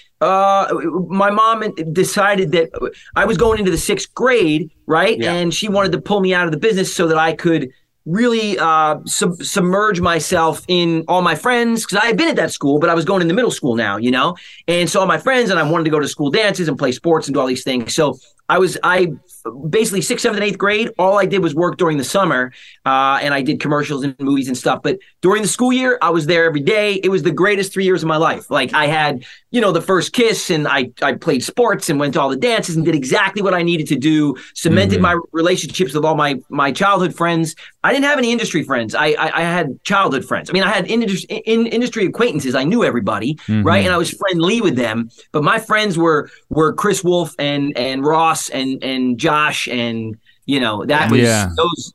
Speaker 8: my mom decided that I was going into the 6th grade, right? Yeah. And she wanted to pull me out of the business so that I could really submerge myself in all my friends, because I had been at that school, but I was going into middle school now, and so all my friends, and I wanted to go to school dances and play sports and do all these things. So I basically 6th, 7th, and 8th grade, all I did was work during the summer, and I did commercials and movies and stuff. But during the school year, I was there every day. It was the greatest 3 years of my life. Like, I had, the first kiss, and I played sports and went to all the dances and did exactly what I needed to do, cemented my relationships with all my childhood friends. I didn't have any industry friends. I had childhood friends. I mean, I had industry acquaintances. I knew everybody, right? And I was friendly with them. But my friends were Chris Wolf and Ross and Josh, and that was those,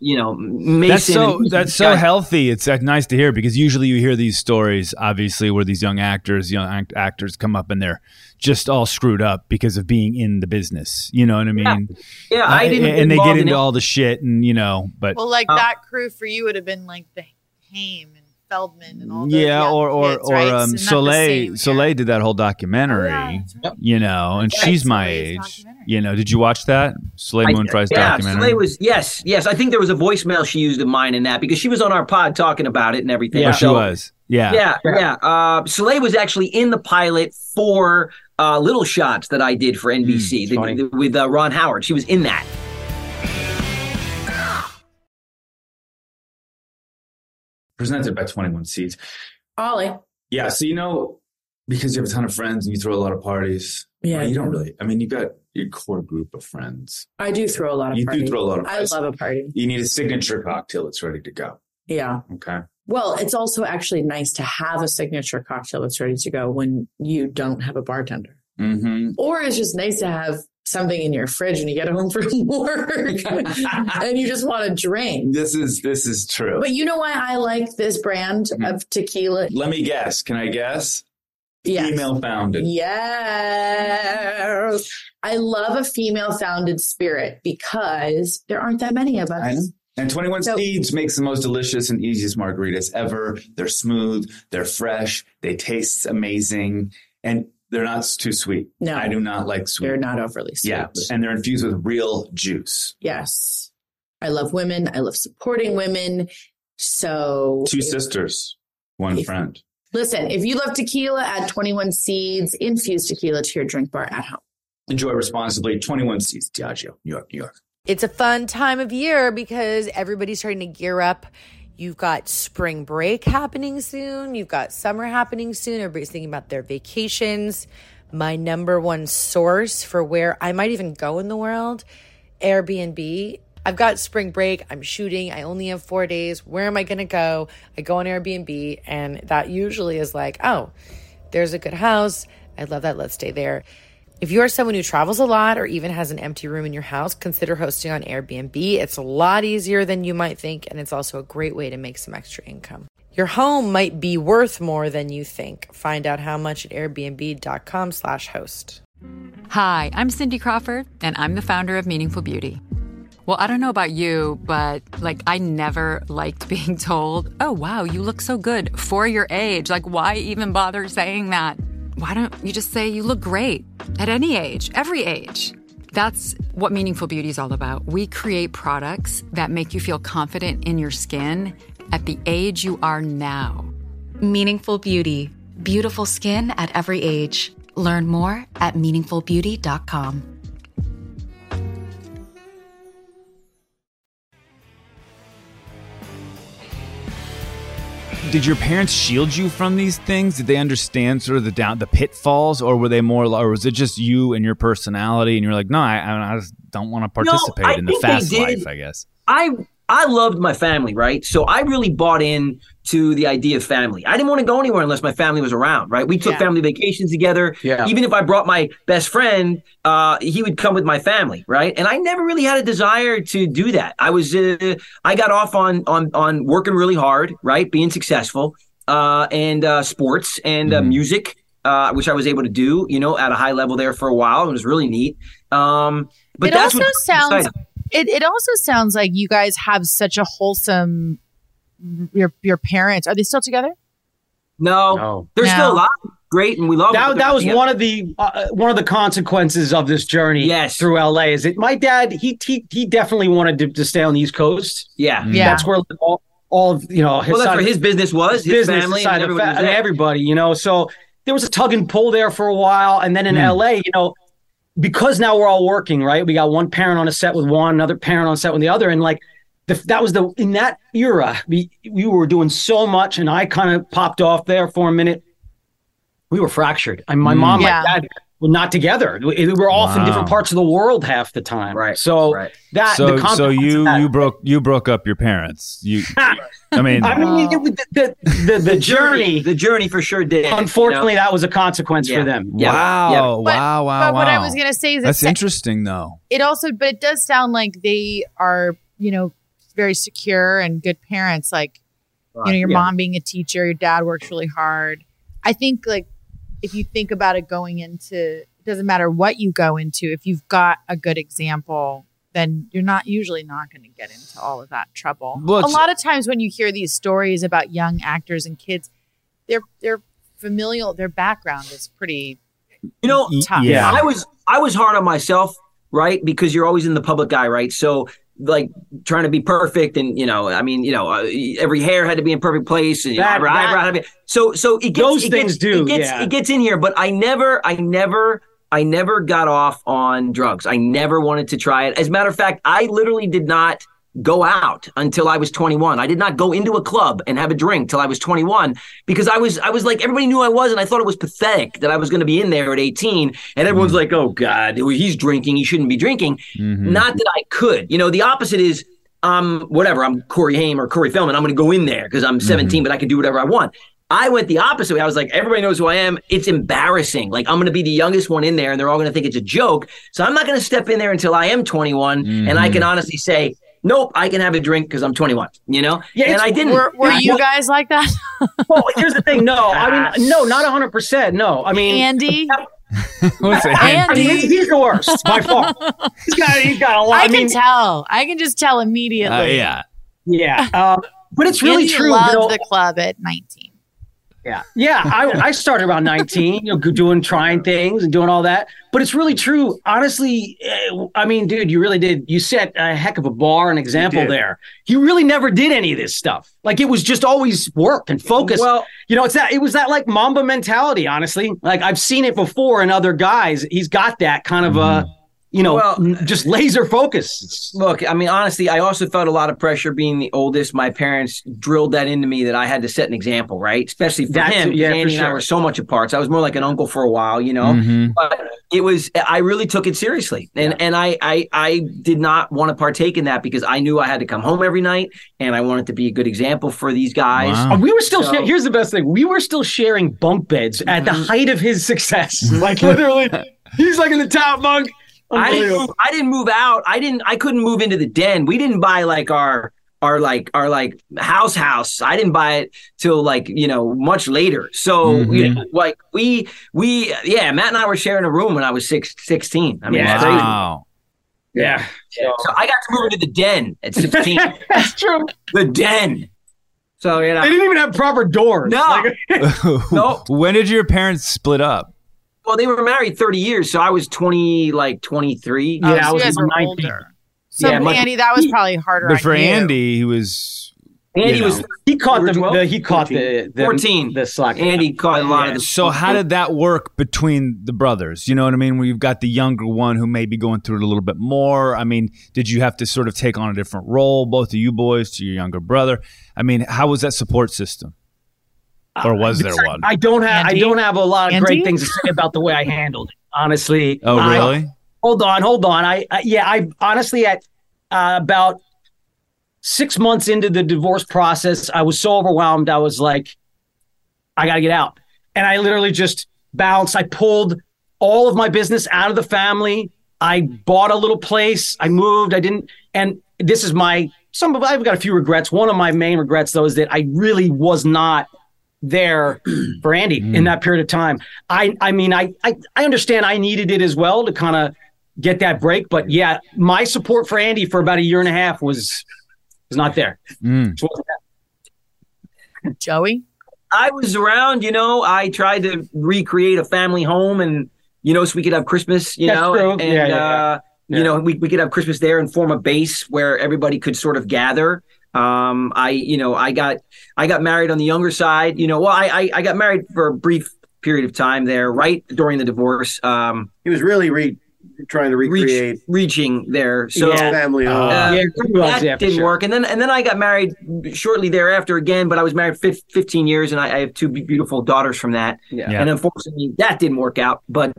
Speaker 8: Mason.
Speaker 1: That's so healthy. It's nice to hear, because usually you hear these stories, obviously, where these young actors come up and they're just all screwed up because of being in the business. You know what I mean?
Speaker 8: Yeah, I didn't.
Speaker 1: And they get into all the shit, and but
Speaker 6: that crew for you would have been like the Haim and Feldman and all those kids, right?
Speaker 1: Soleil did that whole documentary, and she's my age. Did you watch that Soleil Moon Frye's documentary?
Speaker 8: Soleil was yes. I think there was a voicemail she used of mine in that, because she was on our pod talking about it and everything.
Speaker 1: Yeah, she was. Yeah.
Speaker 8: Soleil was actually in the pilot for Little Shots that I did for NBC with Ron Howard. She was in that.
Speaker 2: Presented by 21 Seeds.
Speaker 3: Ollie.
Speaker 2: Yeah, so because you have a ton of friends and you throw a lot of parties. Yeah, you don't really. I mean, you've got your core group of friends.
Speaker 3: I do throw a lot of parties.
Speaker 2: You do throw a lot of parties.
Speaker 3: I love a party.
Speaker 2: You need a signature cocktail that's ready to go.
Speaker 3: Yeah.
Speaker 2: Okay.
Speaker 3: Well, it's also actually nice to have a signature cocktail that's ready to go when you don't have a bartender.
Speaker 2: Mm-hmm.
Speaker 3: Or it's just nice to have something in your fridge when you get home from work and you just want to drink.
Speaker 2: This is true.
Speaker 3: But you know why I like this brand of tequila?
Speaker 2: Let me guess. Can I guess?
Speaker 3: Yes.
Speaker 2: Female founded.
Speaker 3: Yes. I love a female founded spirit because there aren't that many of us.
Speaker 2: I know. And 21 Seeds makes the most delicious and easiest margaritas ever. They're smooth, they're fresh, they taste amazing, and they're not too sweet.
Speaker 3: No.
Speaker 2: I do not like sweet.
Speaker 3: They're not overly sweet.
Speaker 2: Yeah, and they're infused with real juice.
Speaker 3: Yes. I love women. I love supporting women. So
Speaker 2: 2 sisters, 1 friend.
Speaker 3: Listen, if you love tequila, add 21 Seeds infused tequila to your drink bar at home.
Speaker 2: Enjoy responsibly. 21 Seeds, Diageo, New York, New York.
Speaker 10: It's a fun time of year because everybody's starting to gear up. You've got spring break happening soon. You've got summer happening soon. Everybody's thinking about their vacations. My number one source for where I might even go in the world, Airbnb. I've got spring break. I'm shooting. I only have 4 days. Where am I going to go? I go on Airbnb, and that usually is like, oh, there's a good house. I love that. Let's stay there. If you are someone who travels a lot or even has an empty room in your house, consider hosting on Airbnb. It's a lot easier than you might think, and it's also a great way to make some extra income. Your home might be worth more than you think. Find out how much at airbnb.com/host.
Speaker 11: Hi, I'm Cindy Crawford, and I'm the founder of Meaningful Beauty. Well, I don't know about you, but I never liked being told, oh, wow, you look so good for your age. Why even bother saying that? Why don't you just say you look great at any age, every age? That's what Meaningful Beauty is all about. We create products that make you feel confident in your skin at the age you are now.
Speaker 12: Meaningful Beauty. Beautiful skin at every age. Learn more at meaningfulbeauty.com.
Speaker 1: Did your parents shield you from these things? Did they understand sort of the pitfalls, or were they more, or was it just you and your personality, and you're like, no, I just don't want to participate in the fast life, I guess.
Speaker 8: I loved my family, right? So I really bought in to the idea of family. I didn't want to go anywhere unless my family was around, right? We took family vacations together. Yeah. Even if I brought my best friend, he would come with my family, right? And I never really had a desire to do that. I got off on working really hard, right? Being successful, and sports and music, which I was able to do, at a high level there for a while. It was really neat. But
Speaker 6: it
Speaker 8: that's
Speaker 6: also sounds. It also sounds like you guys have such a wholesome. Your parents, are they still together?
Speaker 8: No. They're still alive. Great, and we love
Speaker 9: that. That was one of the consequences of this journey.
Speaker 8: Yes.
Speaker 9: Through LA, is it? My dad, he definitely wanted to stay on the East Coast.
Speaker 8: Yeah.
Speaker 9: That's where all of his
Speaker 8: that's where his business was, his family, and
Speaker 9: everybody. So there was a tug and pull there for a while, and then in LA, because now we're all working, right? We got one parent on a set with one, another parent on a set with the other. And that was in that era, we were doing so much, and I kind of popped off there for a minute. We were fractured. My mom, my dad were not together. We were off in different parts of the world half the time.
Speaker 8: Right.
Speaker 9: So
Speaker 1: you broke up your parents.
Speaker 8: The journey for sure did.
Speaker 9: Unfortunately, that was a consequence for them.
Speaker 1: Wow.
Speaker 6: But what I was going to say is
Speaker 1: that's interesting, though.
Speaker 6: But it does sound like they are, very secure and good parents. Your mom being a teacher, your dad works really hard. I think if you think about it going into, it doesn't matter what you go into, if you've got a good example, then you're usually not going to get into all of that trouble.
Speaker 1: Well,
Speaker 6: a lot of times when you hear these stories about young actors and kids, their familial, their background is pretty tough.
Speaker 8: Yeah. I was hard on myself, right? Because you're always in the public eye, right? So trying to be perfect, and every hair had to be in perfect place, and eyebrow had to be. So it gets in here. But I never got off on drugs. I never wanted to try it. As a matter of fact, I literally did not go out until I was 21. I did not go into a club and have a drink till I was 21, because I was like, everybody knew I was, and I thought it was pathetic that I was going to be in there at 18, and everyone's like, oh God, he's drinking, he shouldn't be drinking. Not that I could. The opposite is, whatever, I'm Corey Haim or Corey Feldman, I'm going to go in there because I'm 17, but I can do whatever I want. I went the opposite way. I was like, everybody knows who I am. It's embarrassing. I'm going to be the youngest one in there, and they're all going to think it's a joke. So I'm not going to step in there until I am 21, and I can honestly say, nope, I can have a drink because I'm 21. You know, and I didn't.
Speaker 6: Were you guys like that?
Speaker 9: Well, here's the thing. No, I mean, no, not 100%. No, I mean,
Speaker 6: Andy.
Speaker 9: Andy, he's the worst by far. He's got a lot.
Speaker 6: I can tell. I can just tell immediately.
Speaker 9: Yeah. But it's really
Speaker 6: Andy
Speaker 9: true.
Speaker 6: Loved the club at 19.
Speaker 9: Yeah. I started around 19, trying things and doing all that. But it's really true. Honestly, I mean, dude, you really did. You set a heck of a bar, an example there. You really never did any of this stuff. Like, it was just always work and focus. Well, it was that like Mamba mentality, honestly. Like, I've seen it before in other guys. He's got that kind of just laser focus.
Speaker 8: Look, I mean, honestly, I also felt a lot of pressure being the oldest. My parents drilled that into me that I had to set an example, right? Especially for him. Andy and I were so much apart. So I was more like an uncle for a while, But I really took it seriously. And I did not want to partake in that because I knew I had to come home every night and I wanted to be a good example for these guys.
Speaker 9: Wow. We were still, here's the best thing. We were still sharing bunk beds at the height of his success. Like, literally, he's like in the top bunk.
Speaker 8: I didn't move out. I couldn't move into the den. We didn't buy like our house. I didn't buy it till much later. So Matt and I were sharing a room when I was 16. I mean, it's crazy.
Speaker 9: Wow. Yeah.
Speaker 8: So I got to move into the den at 16.
Speaker 9: That's true.
Speaker 8: The den. So
Speaker 9: they didn't even have proper doors.
Speaker 8: No.
Speaker 1: No. When did your parents split up?
Speaker 8: Well, they were married 30 years, so I was 23.
Speaker 6: Yeah, I was older. So Andy, that was probably harder.
Speaker 1: But for Andy, he was.
Speaker 9: He caught the
Speaker 8: 14.
Speaker 9: The slack.
Speaker 8: Andy caught a lot of the.
Speaker 1: So how did that work between the brothers? You know what I mean? Where you've got the younger one who may be going through it a little bit more. I mean, did you have to sort of take on a different role, both of you boys, to your younger brother? I mean, how was that support system? Or was there one?
Speaker 9: I don't have a lot of great things to say about the way I handled it, honestly.
Speaker 1: Oh, really?
Speaker 9: Hold on. I honestly, at about 6 months into the divorce process, I was so overwhelmed. I was like, I got to get out. And I literally just bounced. I pulled all of my business out of the family. I bought a little place. I moved. And this is I've got a few regrets. One of my main regrets, though, is that I really was not there for Andy in that period of time. I mean, I understand I needed it as well to kind of get that break, but yeah, my support for Andy for about a year and a half was not there.
Speaker 6: Joey?
Speaker 8: I was around, I tried to recreate a family home and, so we could have Christmas,
Speaker 9: True.
Speaker 8: And, we could have Christmas there and form a base where everybody could sort of gather. I got married on the younger side, I got married for a brief period of time there, right during the divorce.
Speaker 7: He was really trying to recreate
Speaker 8: reaching there. So
Speaker 7: family.
Speaker 8: That didn't work. And then I got married shortly thereafter again, but I was married 15 years and I have two beautiful daughters from that. Yeah. And unfortunately that didn't work out, but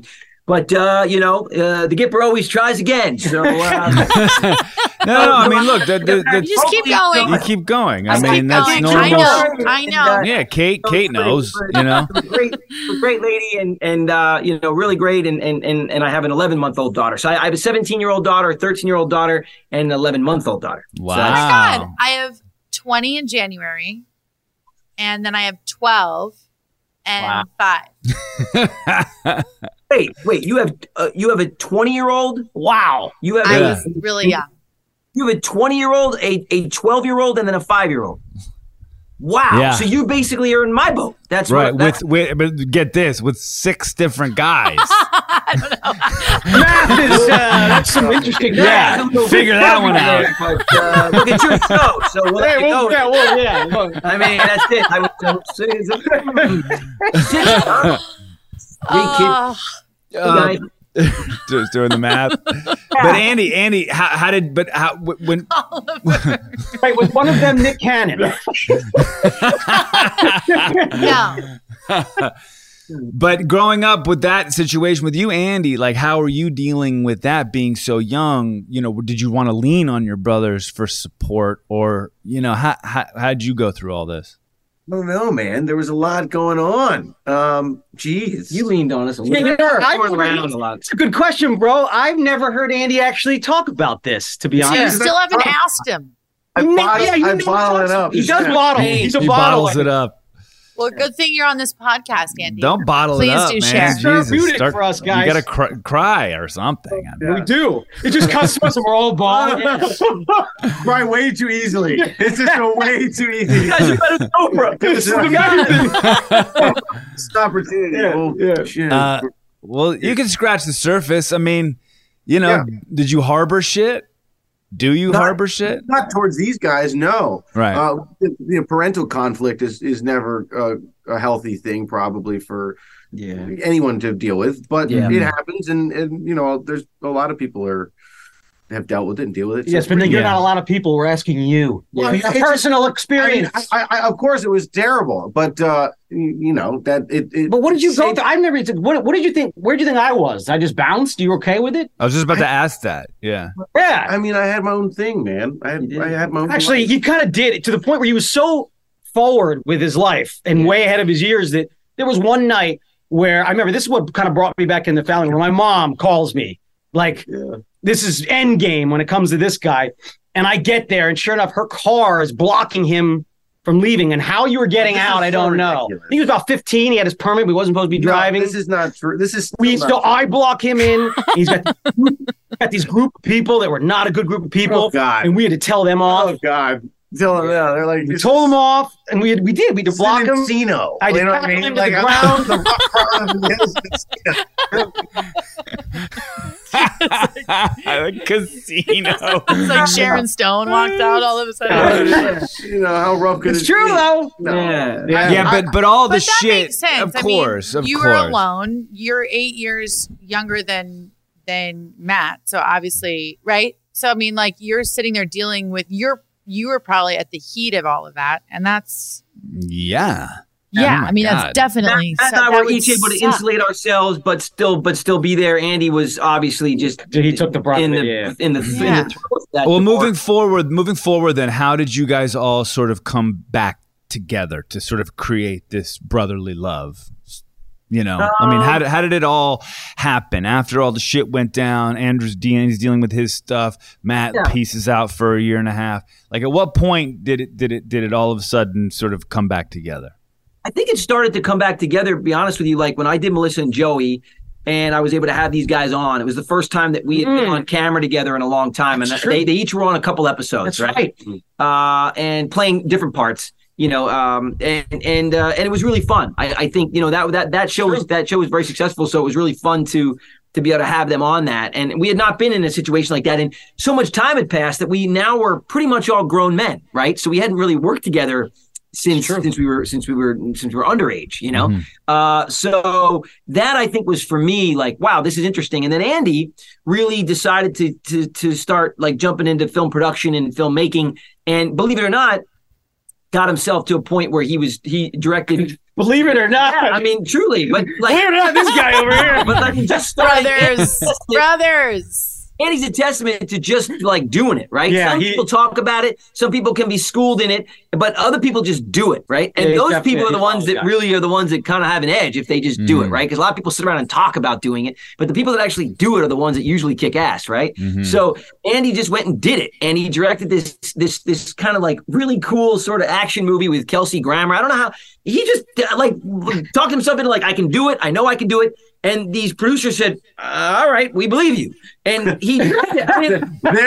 Speaker 8: the Gipper always tries again. So
Speaker 1: no. I mean, look,
Speaker 6: just keep going.
Speaker 1: You keep going. I mean, that's normal.
Speaker 6: I know.
Speaker 1: Yeah, Kate knows.
Speaker 8: Great lady, and really great. And I have an 11-month-old daughter. So I have a 17-year-old daughter, a 13-year-old daughter, and an 11-month-old daughter.
Speaker 1: Wow.
Speaker 6: So, oh my God, I have 20 in January, and then I have 12 and 5.
Speaker 8: Wait! You have a 20-year-old?
Speaker 9: Wow!
Speaker 6: I was really young.
Speaker 8: You have a 20-year-old, a 12-year-old, and then a 5-year-old. Wow!
Speaker 1: Yeah.
Speaker 8: So you basically are in my boat. That's
Speaker 1: right. But get this, with 6 different guys.
Speaker 6: I don't know.
Speaker 9: Math is that's some interesting.
Speaker 1: Yeah, figure that one out.
Speaker 8: But, look at your show. So we'll let you go. I mean, that's it. I was
Speaker 1: just doing the math. But Andy, when
Speaker 9: wait, was one of them Nick Cannon?
Speaker 6: No.
Speaker 1: But growing up with that situation with you, Andy, like, how are you dealing with that being so young? Did you want to lean on your brothers for support, or how'd you go through all this?
Speaker 7: I don't know, man. There was a lot going on. Geez.
Speaker 8: You leaned on us a
Speaker 9: Yeah,
Speaker 8: little.
Speaker 9: around a lot. It's a good question, bro. I've never heard Andy actually talk about this, to be
Speaker 6: So you
Speaker 9: honest.
Speaker 6: still haven't asked him.
Speaker 7: I bottle it up.
Speaker 9: He does bottle. He's a
Speaker 1: He
Speaker 9: bottle.
Speaker 1: bottles it up.
Speaker 6: Well, good thing you're on this podcast, Andy.
Speaker 1: Don't bottle
Speaker 6: Please
Speaker 1: it up,
Speaker 6: do
Speaker 1: man.
Speaker 6: share.
Speaker 1: Jesus,
Speaker 9: Therapeutic for us, guys.
Speaker 1: You got to cry or something. I mean,
Speaker 9: We do. It just comes to us and we're all bald.
Speaker 7: Cry way too easily. It's just a way too easy.
Speaker 8: Guys, you better Oprah.
Speaker 7: This is an opportunity.
Speaker 1: well, you can scratch the surface. I mean, did you harbor shit? Do you harbor shit?
Speaker 7: Not towards these guys, no.
Speaker 1: Right.
Speaker 7: The parental conflict is never a healthy thing, probably for anyone to deal with. But it happens, and there's a lot of people have dealt with it and deal with it.
Speaker 9: Yes, but you're not a lot of people. We're asking you.
Speaker 7: Well,
Speaker 9: Your personal experience.
Speaker 7: I of course, it was terrible, but that it.
Speaker 9: But what did you go through? I've never. What did you think? Where do you think I was? I just bounced. You okay with it?
Speaker 1: I was just about to ask that. Yeah.
Speaker 9: Yeah.
Speaker 7: I mean, I had my own thing, man. I had my own.
Speaker 9: Actually, he kind of did it to the point where he was so forward with his life and way ahead of his years that there was one night where I remember this is what kind of brought me back in the family, where my mom calls me like. Yeah. This is end game when it comes to this guy. And I get there, and sure enough, her car is blocking him from leaving. And how you were getting out, I don't know. He was about 15. He had his permit. He wasn't supposed to be driving.
Speaker 7: This is not true. This is
Speaker 9: I block him in. He's got this group of people that were not a good group of people.
Speaker 7: Oh, God.
Speaker 9: And we had to tell them off.
Speaker 7: Oh, God. Tell them, yeah, they're like,
Speaker 9: we told them off, and we did. We had to block them.
Speaker 7: Casino.
Speaker 9: I did
Speaker 7: you know what I mean? Like,
Speaker 1: Casino.
Speaker 6: It's like Sharon Stone walked out all of a sudden.
Speaker 7: How rough could
Speaker 9: it's true
Speaker 7: be?
Speaker 9: though.
Speaker 7: No.
Speaker 1: But all the
Speaker 6: But that
Speaker 1: shit.
Speaker 6: makes sense.
Speaker 1: Of course,
Speaker 6: you were alone. You're 8 years younger than Matt, so obviously, right? So I mean, like you're sitting there dealing with you were probably at the heat of all of that, and that's
Speaker 1: yeah.
Speaker 6: Yeah, I mean that's definitely.
Speaker 8: Matt and I were each able to insulate ourselves, but still be there. Andy was obviously just
Speaker 9: he took the brunt
Speaker 8: in
Speaker 9: of
Speaker 8: the throat.
Speaker 1: Well, moving forward, then how did you guys all sort of come back together to sort of create this brotherly love? I mean, how did it all happen after all the shit went down? Andy's dealing with his stuff. Matt pieces out for a year and a half. Like, at what point did it all of a sudden sort of come back together?
Speaker 8: I think it started to come back together, to be honest with you, like when I did Melissa and Joey and I was able to have these guys on. It was the first time that we had been on camera together in a long time. And they each were on a couple episodes,
Speaker 9: That's right?
Speaker 8: And playing different parts, and it was really fun. I think, that show was very successful. So it was really fun to be able to have them on that. And we had not been in a situation like that. And so much time had passed that we now were pretty much all grown men, right? So we hadn't really worked together since we were underage, so that I think was for me like, wow, this is interesting. And then Andy really decided to start like jumping into film production and filmmaking, and believe it or not, got himself to a point where he directed.
Speaker 9: Believe it or not,
Speaker 8: I mean, truly, but like,
Speaker 9: believe it or not, this guy over here.
Speaker 8: But like, just
Speaker 6: brothers.
Speaker 8: Andy's a testament to just like doing it, right?
Speaker 9: Yeah,
Speaker 8: some people talk about it. Some people can be schooled in it, but other people just do it, right? And those people are the ones that really are the ones that kind of have an edge if they just do it, right? Because a lot of people sit around and talk about doing it, but the people that actually do it are the ones that usually kick ass, right? So Andy just went and did it, and he directed this kind of like really cool sort of action movie with Kelsey Grammer. I don't know how he just like talked himself into like, I can do it. I know I can do it. And these producers said, all right, we believe you. And he said, hey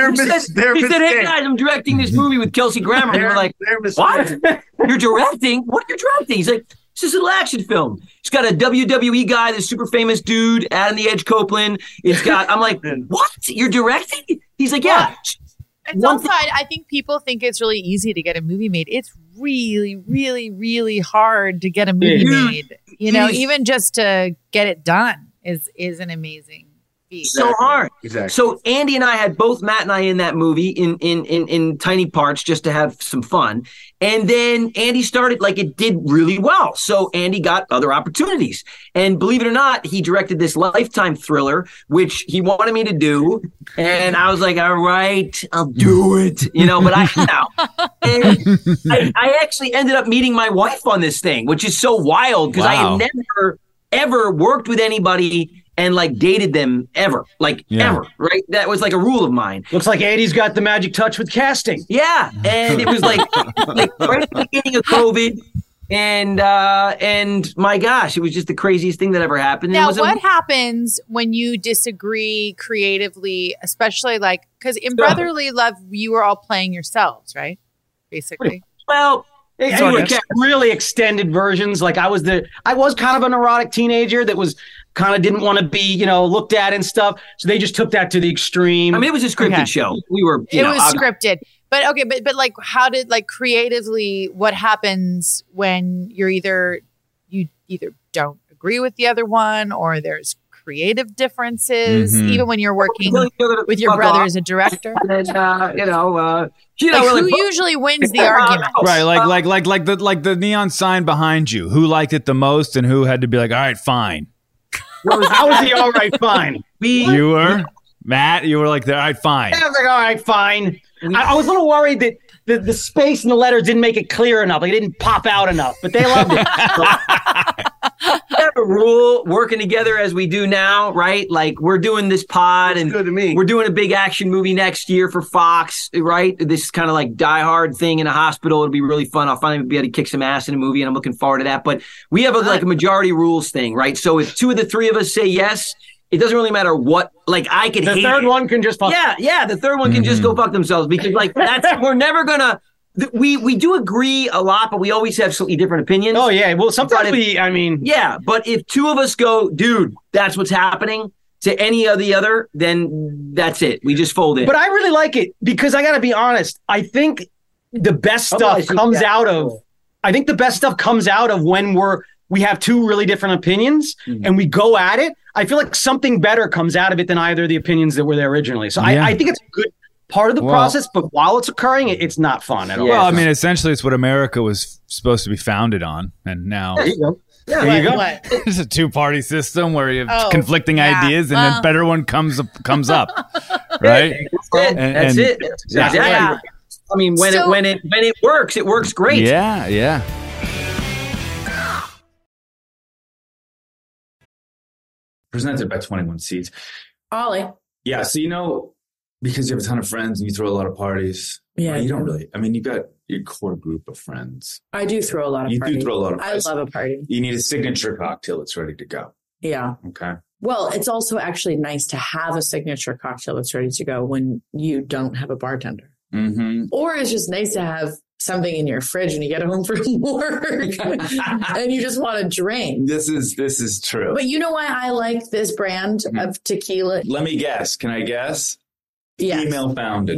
Speaker 8: guys, I'm directing this movie with Kelsey Grammer. And we're like, what? You're directing? What are you directing? He's like, it's just a little action film. It's got a WWE guy, this super famous dude, Adam the Edge Copeland. I'm like, what? You're directing? He's like, yeah.
Speaker 6: And sometimes I think people think it's really easy to get a movie made. It's really, really, really hard to get a movie made. Even just to get it done is an amazing be.
Speaker 8: So hard.
Speaker 7: Exactly.
Speaker 8: So Andy and I had both Matt and I in that movie in tiny parts just to have some fun. And then Andy started, like, it did really well. So Andy got other opportunities. And believe it or not, he directed this Lifetime thriller, which he wanted me to do. And I was like, all right, I'll do it. But I actually ended up meeting my wife on this thing, which is so wild because I had never, ever worked with anybody and like dated them ever, ever, right? That was like a rule of mine.
Speaker 9: Looks like Andy's got the magic touch with casting.
Speaker 8: Yeah, and it was like right at the beginning of COVID, and my gosh, it was just the craziest thing that ever happened.
Speaker 6: Now, what happens when you disagree creatively, especially because in Brotherly Love, you were all playing yourselves, right? Basically.
Speaker 8: Well,
Speaker 9: really extended versions. Like I was kind of a neurotic teenager that was kind of didn't want to be, looked at and stuff. So they just took that to the extreme.
Speaker 8: I mean, it was a scripted show. We were,
Speaker 6: it was scripted. But how did creatively, what happens when you either don't agree with the other one or there's creative differences, even when you're working with your brother as a director?
Speaker 8: And,
Speaker 6: who usually wins the argument?
Speaker 1: Right, like the neon sign behind you. Who liked it the most and who had to be like, all right, fine.
Speaker 9: How was he all right, fine?
Speaker 1: You were? Matt, you were like, all right, fine.
Speaker 9: I was like, all right, fine. I was a little worried that the space in the letters didn't make it clear enough. Like it didn't pop out enough, but they loved it.
Speaker 8: We have a rule working together as we do now, right? Like we're doing this pod and
Speaker 7: good to me.
Speaker 8: We're doing a big action movie next year for Fox, right? This is kind of like Die Hard thing in a hospital. It'll be really fun. I'll finally be able to kick some ass in a movie and I'm looking forward to that. But we have a majority rules thing, right? So if two of the three of us say yes, it doesn't really matter what, I could hate
Speaker 9: the third one can just fuck.
Speaker 8: Yeah, the third one can just go fuck themselves because we're never gonna. We do agree a lot, but we always have slightly different opinions.
Speaker 9: Oh yeah, well sometimes
Speaker 8: but if two of us go, dude, that's what's happening to any of the other, then that's it. We just fold it.
Speaker 9: But I really like it because I got to be honest. I think the best stuff comes out of. I think the best stuff comes out of when we have two really different opinions and we go at it. I feel like something better comes out of it than either of the opinions that were there originally. So I think it's a good part of the process, but while it's occurring, it's not fun at all.
Speaker 1: Well, I mean, essentially, it's what America was supposed to be founded on, and now
Speaker 9: there you go.
Speaker 6: Yeah,
Speaker 9: there you go.
Speaker 1: It's a two-party system where you have conflicting ideas, and then better one comes up, right?
Speaker 8: That's it. Exactly. Yeah. I mean, when it works, it works great.
Speaker 1: Yeah.
Speaker 2: Presented by 21 Seeds.
Speaker 3: Ollie.
Speaker 2: Yeah, so because you have a ton of friends and you throw a lot of parties.
Speaker 3: Yeah,
Speaker 2: you don't really. I mean, you've got your core group of friends.
Speaker 3: I do throw a lot of parties.
Speaker 2: You do throw a lot of parties.
Speaker 3: I love a party.
Speaker 2: You need a signature cocktail that's ready to go.
Speaker 3: Yeah.
Speaker 2: Okay.
Speaker 3: Well, it's also actually nice to have a signature cocktail that's ready to go when you don't have a bartender.
Speaker 2: Mm-hmm.
Speaker 3: Or it's just nice to have something in your fridge when you get home from work and you just want to drink.
Speaker 2: This is true.
Speaker 3: But you know why I like this brand of tequila?
Speaker 2: Let me guess. Can I guess?
Speaker 3: Yes.
Speaker 2: Female founded.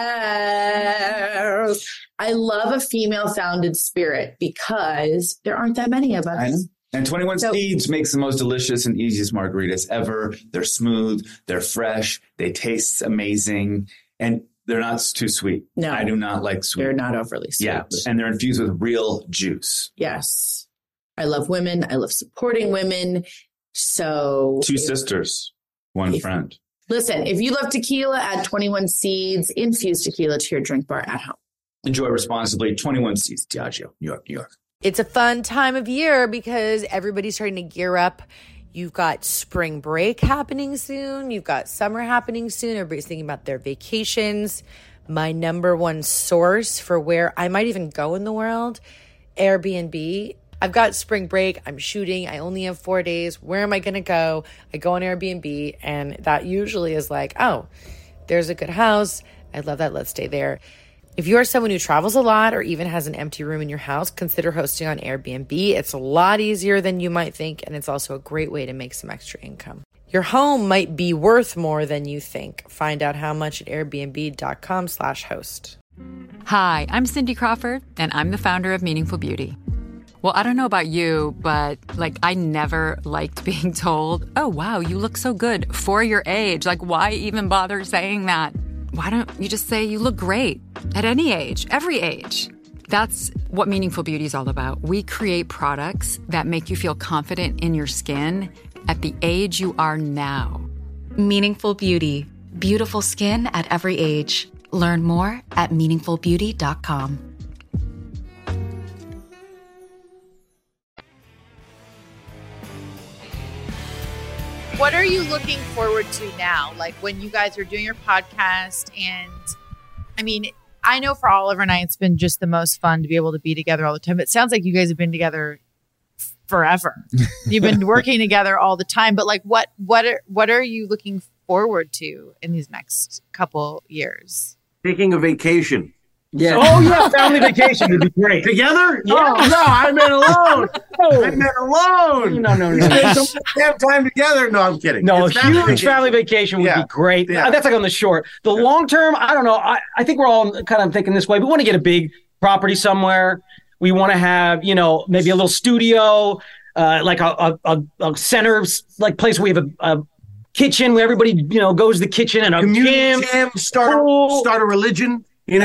Speaker 3: Yes. I love a female founded spirit because there aren't that many of us.
Speaker 2: I know. And 21 Seeds makes the most delicious and easiest margaritas ever. They're smooth. They're fresh. They taste amazing. And they're not too sweet.
Speaker 3: No.
Speaker 2: I do not like sweet.
Speaker 3: They're not overly sweet.
Speaker 2: Yeah. And they're infused with real juice.
Speaker 3: Yes. I love women. I love supporting women. So.
Speaker 2: Two sisters, one friend.
Speaker 3: Listen, if you love tequila, add 21 Seeds, infused tequila to your drink bar at home.
Speaker 2: Enjoy responsibly. 21 Seeds, Diageo, New York.
Speaker 10: It's a fun time of year because everybody's starting to gear up. You've got spring break happening soon. You've got summer happening soon. Everybody's thinking about their vacations. My number one source for where I might even go in the world, Airbnb. I've got spring break. I'm shooting. I only have 4 days. Where am I going to go? I go on Airbnb, and that usually is like, oh, there's a good house. I love that. Let's stay there. If you're someone who travels a lot or even has an empty room in your house, consider hosting on Airbnb. It's a lot easier than you might think, and it's also a great way to make some extra income. Your home might be worth more than you think. Find out how much at airbnb.com/host.
Speaker 11: Hi, I'm Cindy Crawford, and I'm the founder of Meaningful Beauty. Well, I don't know about you, but like I never liked being told, oh, wow, you look so good for your age. Like, why even bother saying that? Why don't you just say you look great at any age, every age? That's what Meaningful Beauty is all about. We create products that make you feel confident in your skin at the age you are now.
Speaker 12: Meaningful Beauty. Beautiful skin at every age. Learn more at meaningfulbeauty.com.
Speaker 6: What are you looking forward to now? Like when you guys are doing your podcast, and I mean, I know for Oliver and I, it's been just the most fun to be able to be together all the time. It sounds like you guys have been together forever. You've been working together all the time, but like what are you looking forward to in these next couple years?
Speaker 7: Taking a vacation.
Speaker 9: Yeah. Oh yeah, family vacation would be great.
Speaker 7: Together?
Speaker 9: Yeah.
Speaker 7: Oh no, I meant alone. I meant alone.
Speaker 9: No.
Speaker 7: We spend so much damn time together. No, I'm kidding.
Speaker 9: No,
Speaker 7: It's
Speaker 9: a huge family vacation would be great.
Speaker 7: Yeah.
Speaker 9: That's like on the short. The long term, I don't know. I think we're all kind of thinking this way. We want to get a big property somewhere. We want to have, maybe a little studio, like a center, like place where we have a kitchen where everybody, goes to the kitchen, and a
Speaker 7: community
Speaker 9: gym,
Speaker 7: start a religion.
Speaker 6: Fun.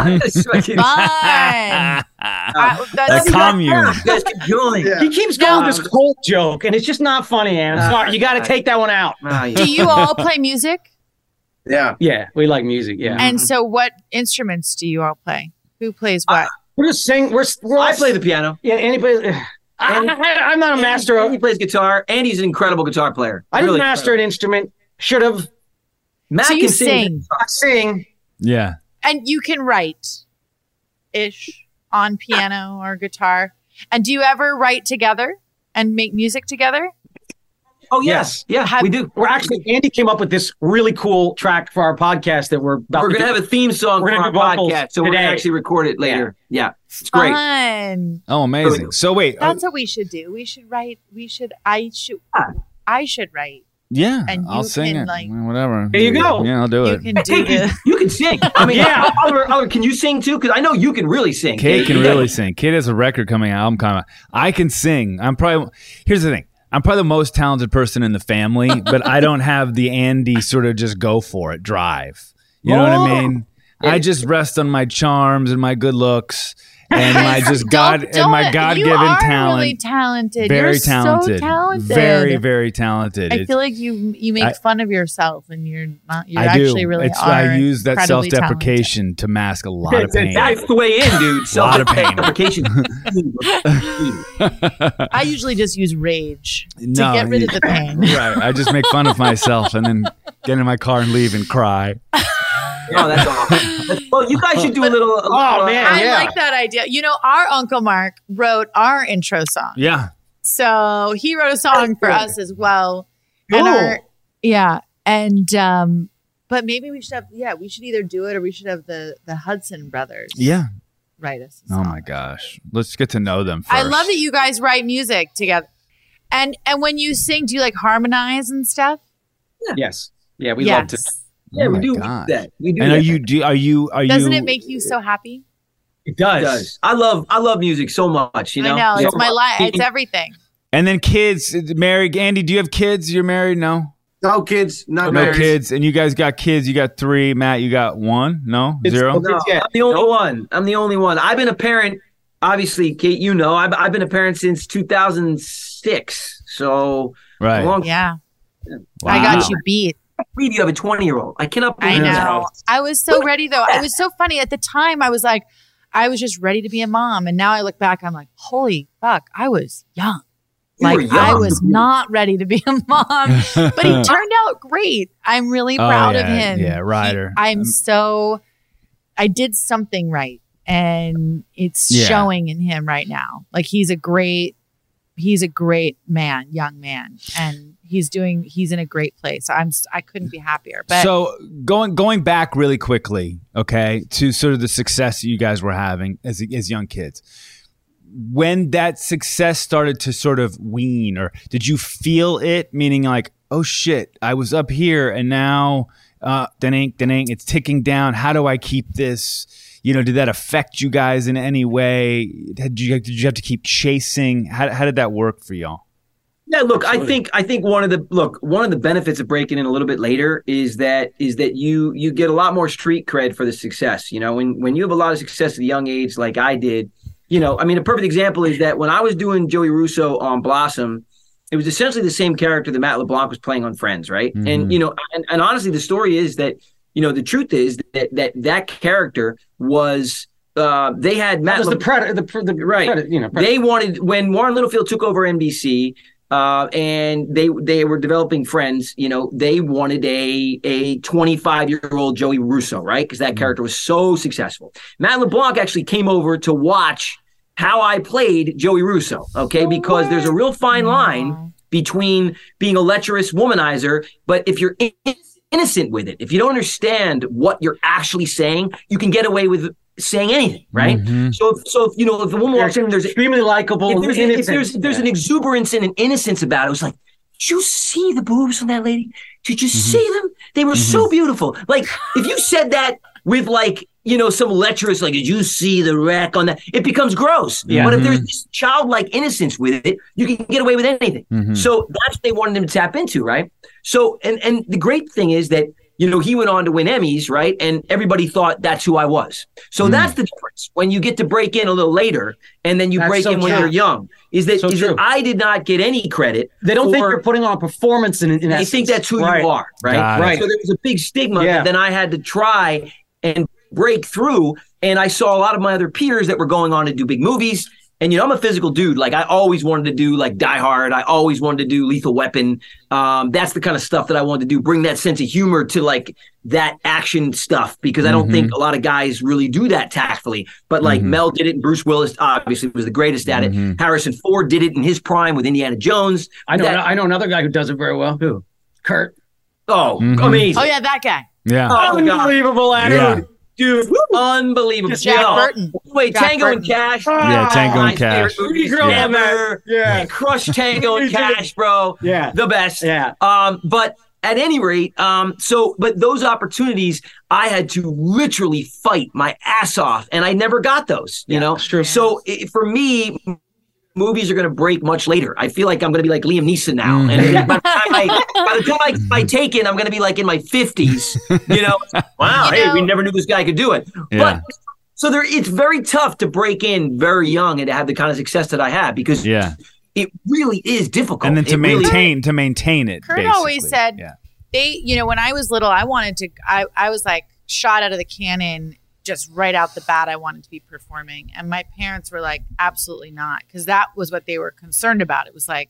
Speaker 1: A commune.
Speaker 9: He keeps going with this cult joke, and it's just not funny, Ann. Sorry, you got to take that one out.
Speaker 6: Do you all play music?
Speaker 7: Yeah,
Speaker 9: we like music. Yeah.
Speaker 6: And so, what instruments do you all play? Who plays what?
Speaker 9: We're just sing.
Speaker 8: I play the piano.
Speaker 9: Yeah, Andy plays. I'm not a master.
Speaker 8: Andy plays guitar. Andy's an incredible guitar player.
Speaker 9: I didn't master an instrument. Should have.
Speaker 8: Matt
Speaker 6: so
Speaker 8: can
Speaker 6: sing.
Speaker 9: I sing.
Speaker 1: Yeah.
Speaker 6: And you can write-ish on piano or guitar. And do you ever write together and make music together?
Speaker 8: Oh, yes. Yeah, we do.
Speaker 9: We're actually, Andy came up with this really cool track for our podcast that we're about
Speaker 8: We're going to have a theme song for our podcast, so we're going to
Speaker 9: today.
Speaker 8: actually record it later. Yeah. It's great.
Speaker 6: Fun.
Speaker 1: Oh, amazing. So wait.
Speaker 6: That's what we should do. We should write. I should write.
Speaker 1: Yeah,
Speaker 6: and
Speaker 1: I'll
Speaker 6: you
Speaker 1: sing
Speaker 6: can,
Speaker 1: it.
Speaker 6: like,
Speaker 1: Whatever.
Speaker 9: There you go.
Speaker 1: Yeah, I'll do
Speaker 6: You
Speaker 1: it.
Speaker 6: can do this.
Speaker 8: You can sing. I mean,
Speaker 9: Yeah.
Speaker 8: Oliver, can you sing too? Because I know you can really sing.
Speaker 1: Kate can really sing. Kate has a record coming out. Album coming out. I can sing. Here's the thing. I'm probably the most talented person in the family, but I don't have the Andy sort of just go for it drive. You know what I mean? I just rest on my charms and my good looks and my God-given talent.
Speaker 6: You are really talented.
Speaker 1: Very
Speaker 6: You're
Speaker 1: talented.
Speaker 6: So talented.
Speaker 1: Very, very talented.
Speaker 6: I feel like you make fun of yourself, and you're not. You
Speaker 1: I
Speaker 6: actually
Speaker 1: do.
Speaker 6: really are.
Speaker 1: I use that
Speaker 6: incredibly
Speaker 1: self-deprecation to mask a lot of pain.
Speaker 8: That's the way in, dude.
Speaker 1: A lot of pain.
Speaker 8: Self-deprecation.
Speaker 6: I usually just use rage to
Speaker 1: No,
Speaker 6: get rid of the pain.
Speaker 1: Right. I just make fun of myself and then get in my car and leave and cry.
Speaker 8: Oh, that's awesome. Well, you guys should do a little.
Speaker 6: I like that idea. Our Uncle Mark wrote our intro song.
Speaker 1: Yeah.
Speaker 6: So he wrote a song for us as well.
Speaker 8: Cool.
Speaker 6: But maybe we should have, we should either do it or we should have the Hudson brothers
Speaker 1: Yeah.
Speaker 6: write us.
Speaker 1: Oh my gosh. Let's get to know them first.
Speaker 6: I love that you guys write music together. And when you sing, do you like harmonize and stuff?
Speaker 9: Yes. Yeah, we love to.
Speaker 8: Yeah, we
Speaker 1: my
Speaker 8: do
Speaker 1: gosh.
Speaker 8: that. We do
Speaker 1: And
Speaker 8: that.
Speaker 1: are you
Speaker 6: Doesn't it make you so happy?
Speaker 9: It does.
Speaker 8: It does. I love music so much.
Speaker 6: I know. It's my life. It's everything.
Speaker 1: And then kids, married. Andy, do you have kids? You're married? No?
Speaker 7: No kids. Not
Speaker 1: No
Speaker 7: married.
Speaker 1: kids. And you guys got kids. You got 3. Matt, you got 1? No? 0?
Speaker 8: No, I'm the only one. I've been a parent. Obviously, Kate, I've been a parent since 2006. So
Speaker 1: Right.
Speaker 6: Yeah.
Speaker 1: Wow.
Speaker 6: I got you beat.
Speaker 8: Reed, you have a 20-year-old. I cannot believe
Speaker 6: I know.
Speaker 8: that.
Speaker 6: I was so ready though. It was so funny. At the time, I was just ready to be a mom. And now I look back, I'm like, holy fuck, I was young.
Speaker 8: You were
Speaker 6: I
Speaker 8: young.
Speaker 6: was not ready to be a mom. But he turned out great. I'm really proud of him.
Speaker 1: Yeah, Ryder.
Speaker 6: I did something right. And it's showing in him right now. Like he's a great man, young man. And he's in a great place. I couldn't be happier. But
Speaker 1: so going back really quickly, okay, to sort of the success that you guys were having as young kids. When that success started to sort of wane, or did you feel it? Meaning like, oh shit, I was up here and now, it's ticking down. How do I keep this? did that affect you guys in any way? Did you have to keep chasing? How did that work for y'all?
Speaker 8: Yeah, look, absolutely. I think one of the benefits of breaking in a little bit later is that you get a lot more street cred for the success. When you have a lot of success at a young age, like I did, a perfect example is that when I was doing Joey Russo on Blossom, it was essentially the same character that Matt LeBlanc was playing on Friends, right? And and honestly, the story is that the truth is that character was. They had Matt.
Speaker 9: That was the Predator.
Speaker 8: Right.
Speaker 9: Predator.
Speaker 8: They wanted when Warren Littlefield took over NBC. And they were developing Friends, they wanted a 25-year-old Joey Russo, right? Because that character was so successful. Matt LeBlanc actually came over to watch how I played Joey Russo, okay? Because there's a real fine line between being a lecherous womanizer, but if you're innocent with it, if you don't understand what you're actually saying, you can get away with saying anything, right? So if the woman walks in, there's
Speaker 9: extremely likable.
Speaker 8: If there's an exuberance and an innocence about it, it was like, did you see the boobs on that lady? Did you see them? They were so beautiful. Like if you said that with some lecherous, like, did you see the wreck on that? It becomes gross. Yeah. But if there's this childlike innocence with it, you can get away with anything. So that's what they wanted him to tap into, right? So and the great thing is that he went on to win Emmys, right? And everybody thought that's who I was. So that's the difference. When you get to break in a little later and then you break in when you're young, is that I did not get any credit.
Speaker 9: They don't think you're putting on a performance in
Speaker 8: They think that's who you are, right?
Speaker 9: Right.
Speaker 8: So there was a big stigma that then I had to try and break through. And I saw a lot of my other peers that were going on to do big movies. And, I'm a physical dude. Like, I always wanted to do, like, Die Hard. I always wanted to do Lethal Weapon. That's the kind of stuff that I wanted to do. Bring that sense of humor to, like, that action stuff. Because I don't think a lot of guys really do that tactfully. But, like, Mel did it, and Bruce Willis obviously was the greatest at it. Harrison Ford did it in his prime with Indiana Jones.
Speaker 9: I know another guy who does it very well.
Speaker 8: Who?
Speaker 9: Kurt.
Speaker 8: Oh, amazing.
Speaker 3: Oh, yeah, that guy.
Speaker 1: Yeah.
Speaker 8: Oh,
Speaker 9: unbelievable actor.
Speaker 8: Dude, unbelievable.
Speaker 3: Jack Burton.
Speaker 8: Wait,
Speaker 3: Jack
Speaker 8: Tango
Speaker 3: Burton.
Speaker 8: and Cash.
Speaker 1: Yeah, Tango and Cash.
Speaker 8: Yeah. Crush Tango and Cash, bro.
Speaker 9: Yeah.
Speaker 8: The best.
Speaker 9: Yeah.
Speaker 8: But at any rate, but those opportunities, I had to literally fight my ass off, and I never got those,
Speaker 9: That's true.
Speaker 8: So for me, movies are going to break much later. I feel like I'm going to be like Liam Neeson now. And by the time I take it, I'm going to be like in my 50s, Wow, hey, we never knew this guy could do it.
Speaker 1: Yeah.
Speaker 8: But so it's very tough to break in very young and to have the kind of success that I had because it really is difficult.
Speaker 1: And then to maintain it.
Speaker 6: Kurt always said when I was little, I wanted to, I was like shot out of the cannon. Just right out the bat, I wanted to be performing. And my parents were like, absolutely not. Because that was what they were concerned about. It was like,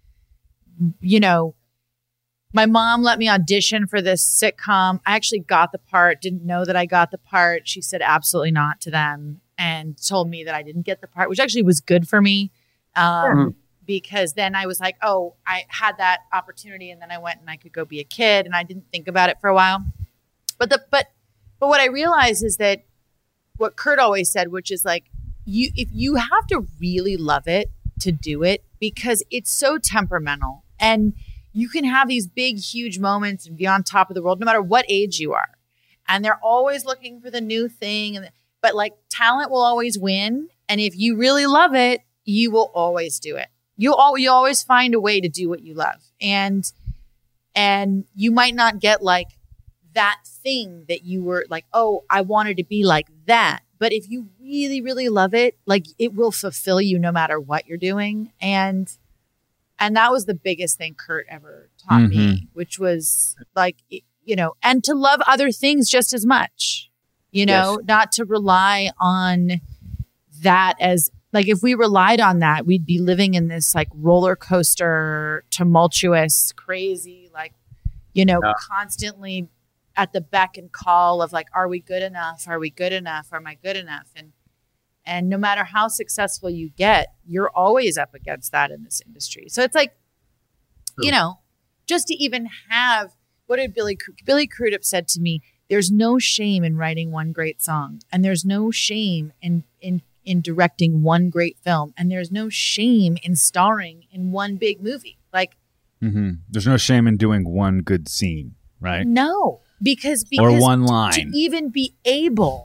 Speaker 6: my mom let me audition for this sitcom. I actually got the part, didn't know that I got the part. She said absolutely not to them and told me that I didn't get the part, which actually was good for me. Because then I was like, oh, I had that opportunity. And then I went and I could go be a kid. And I didn't think about it for a while. But what I realize is that what Kurt always said, which is like, if you have to really love it to do it, because it's so temperamental and you can have these big, huge moments and be on top of the world, no matter what age you are. And they're always looking for the new thing. But like talent will always win. And if you really love it, you will always do it. You always find a way to do what you love. And you might not get like that thing that you were like, oh, I wanted to be like that. But if you really, really love it, like it will fulfill you no matter what you're doing. And that was the biggest thing Kurt ever taught me, which was like, and to love other things just as much, not to rely on that as like, if we relied on that, we'd be living in this like roller coaster, tumultuous, crazy, like, constantly at the beck and call of like, are we good enough? Are we good enough? Am I good enough? And no matter how successful you get, you're always up against that in this industry. So it's like, just to even have, what did Billy Crudup said to me, there's no shame in writing one great song. And there's no shame in directing one great film. And there's no shame in starring in one big movie. Like,
Speaker 1: there's no shame in doing one good scene, right?
Speaker 6: No. Because
Speaker 1: or one line.
Speaker 6: To even be able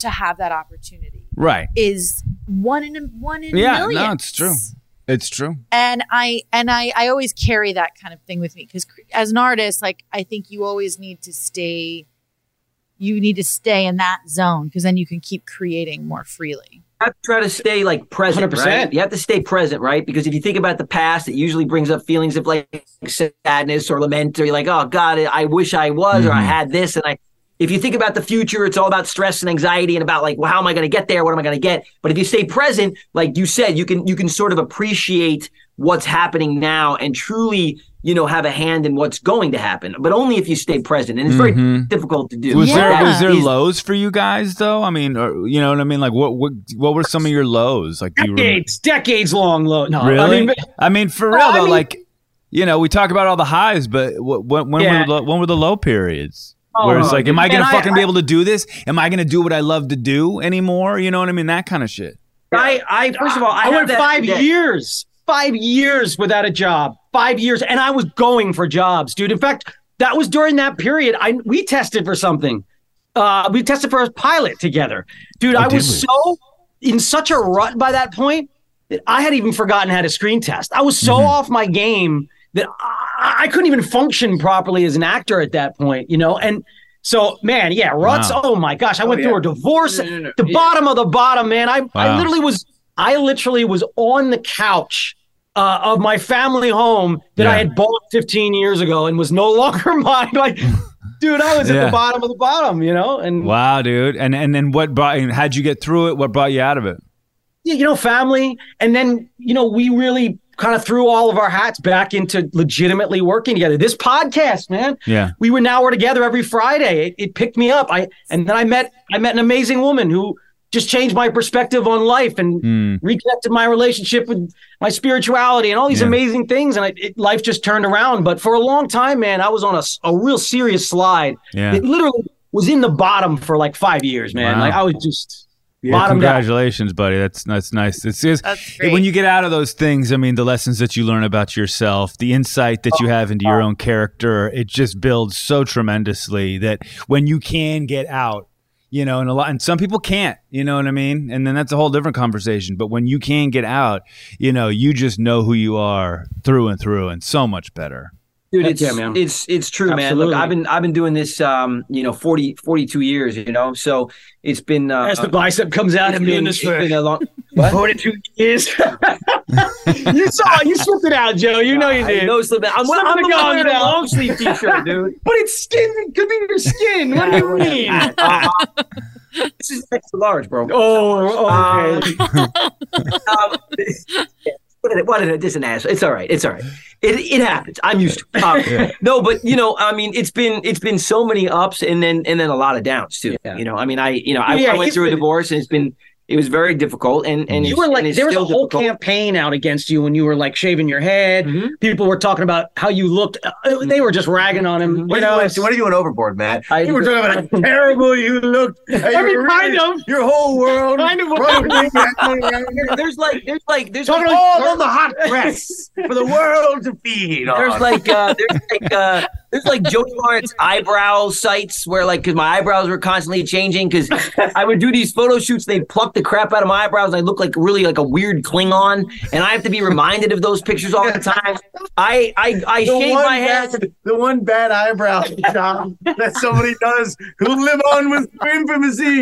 Speaker 6: to have that opportunity.
Speaker 1: Right.
Speaker 6: Is one in millions.
Speaker 1: No, it's true. It's true.
Speaker 6: And I always carry that kind of thing with me because as an artist, like I think you always need to stay. You need to stay in that zone because then you can keep creating more freely.
Speaker 8: I try to stay like present, 100%. Right? You have to stay present, right? Because if you think about the past, it usually brings up feelings of like sadness or lament, or you're like, oh God, I wish I was, or I had this. And if you think about the future, it's all about stress and anxiety and about like, well, how am I going to get there? What am I going to get? But if you stay present, like you said, you can sort of appreciate what's happening now and truly, have a hand in what's going to happen, but only if you stay present. And it's very difficult to do.
Speaker 1: Was there lows for you guys though? I mean, you know what I mean? Like what were some of your lows? Like
Speaker 9: decades long low. No,
Speaker 1: really? I mean, for real though, like, we talk about all the highs, but when were the low periods? Where it's like, am I going to fucking be able to do this? Am I going to do what I love to do anymore? You know what I mean? That kind of shit.
Speaker 9: First of all, I went 5 years. 5 years without a job, 5 years. And I was going for jobs, dude. In fact, that was during that period. We tested for something. We tested for a pilot together. Dude, I was so in such a rut by that point that I had even forgotten how to screen test. I was so off my game that I couldn't even function properly as an actor at that point, And so, man, ruts. Wow. Oh my gosh. I went through a divorce. The bottom of the bottom, man. I literally was on the couch of my family home that I had bought 15 years ago and was no longer mine. Like, dude, I was at the bottom of the bottom, And
Speaker 1: wow, dude. And then how'd you get through it? What brought you out of it?
Speaker 9: Yeah, family. And then, we really kind of threw all of our hats back into legitimately working together. This podcast, man.
Speaker 1: Yeah.
Speaker 9: We're together every Friday. It picked me up. And then I met an amazing woman who just changed my perspective on life and reconnected my relationship with my spirituality and all these amazing things. And life just turned around. But for a long time, man, I was on a real serious slide.
Speaker 1: Yeah.
Speaker 9: It literally was in the bottom for like 5 years, man.
Speaker 1: Wow.
Speaker 9: Like I was just bottomed
Speaker 1: congratulations, buddy. That's nice. It's just when you get out of those things, I mean, the lessons that you learn about yourself, the insight that you have into your own character, it just builds so tremendously that when you can get out, and some people can't, you know what I mean? And then that's a whole different conversation. But when you can get out, you just know who you are through and through and so much better.
Speaker 8: Dude, it's true, Absolutely. Man. Look, I've been doing this 42 years, so it's been
Speaker 9: as the bicep comes out, I'm doing this for
Speaker 8: a long
Speaker 9: 42 years. You slipped it out, Joe. You did.
Speaker 8: No slip out. I'm wearing a long sleeve t-shirt, dude.
Speaker 9: But it's skin. It could be your skin. What do you mean?
Speaker 8: This is extra large, bro.
Speaker 9: Oh, okay.
Speaker 8: What is an ass? It's all right. It happens. I'm used to it. No, but it's been so many ups and then a lot of downs too. Yeah. I went through a divorce and it was very difficult and
Speaker 9: you were like there was a whole campaign out against you when you were like shaving your head. People were talking about how you looked. They were just ragging on him.
Speaker 7: What are you doing overboard, Matt?
Speaker 9: You were talking about how terrible you looked. Kind of
Speaker 7: your whole world.
Speaker 9: Kind of.
Speaker 8: There's
Speaker 7: all on the hot press for the world to feed on.
Speaker 8: There's like Joey Lawrence eyebrow sites where because my eyebrows were constantly changing because I would do these photo shoots. They'd pluck the crap out of my eyebrows and I look like really like a weird Klingon. And I have to be reminded of those pictures all the time. I shave my head.
Speaker 7: The one bad eyebrow job that somebody does who live on with infamousy.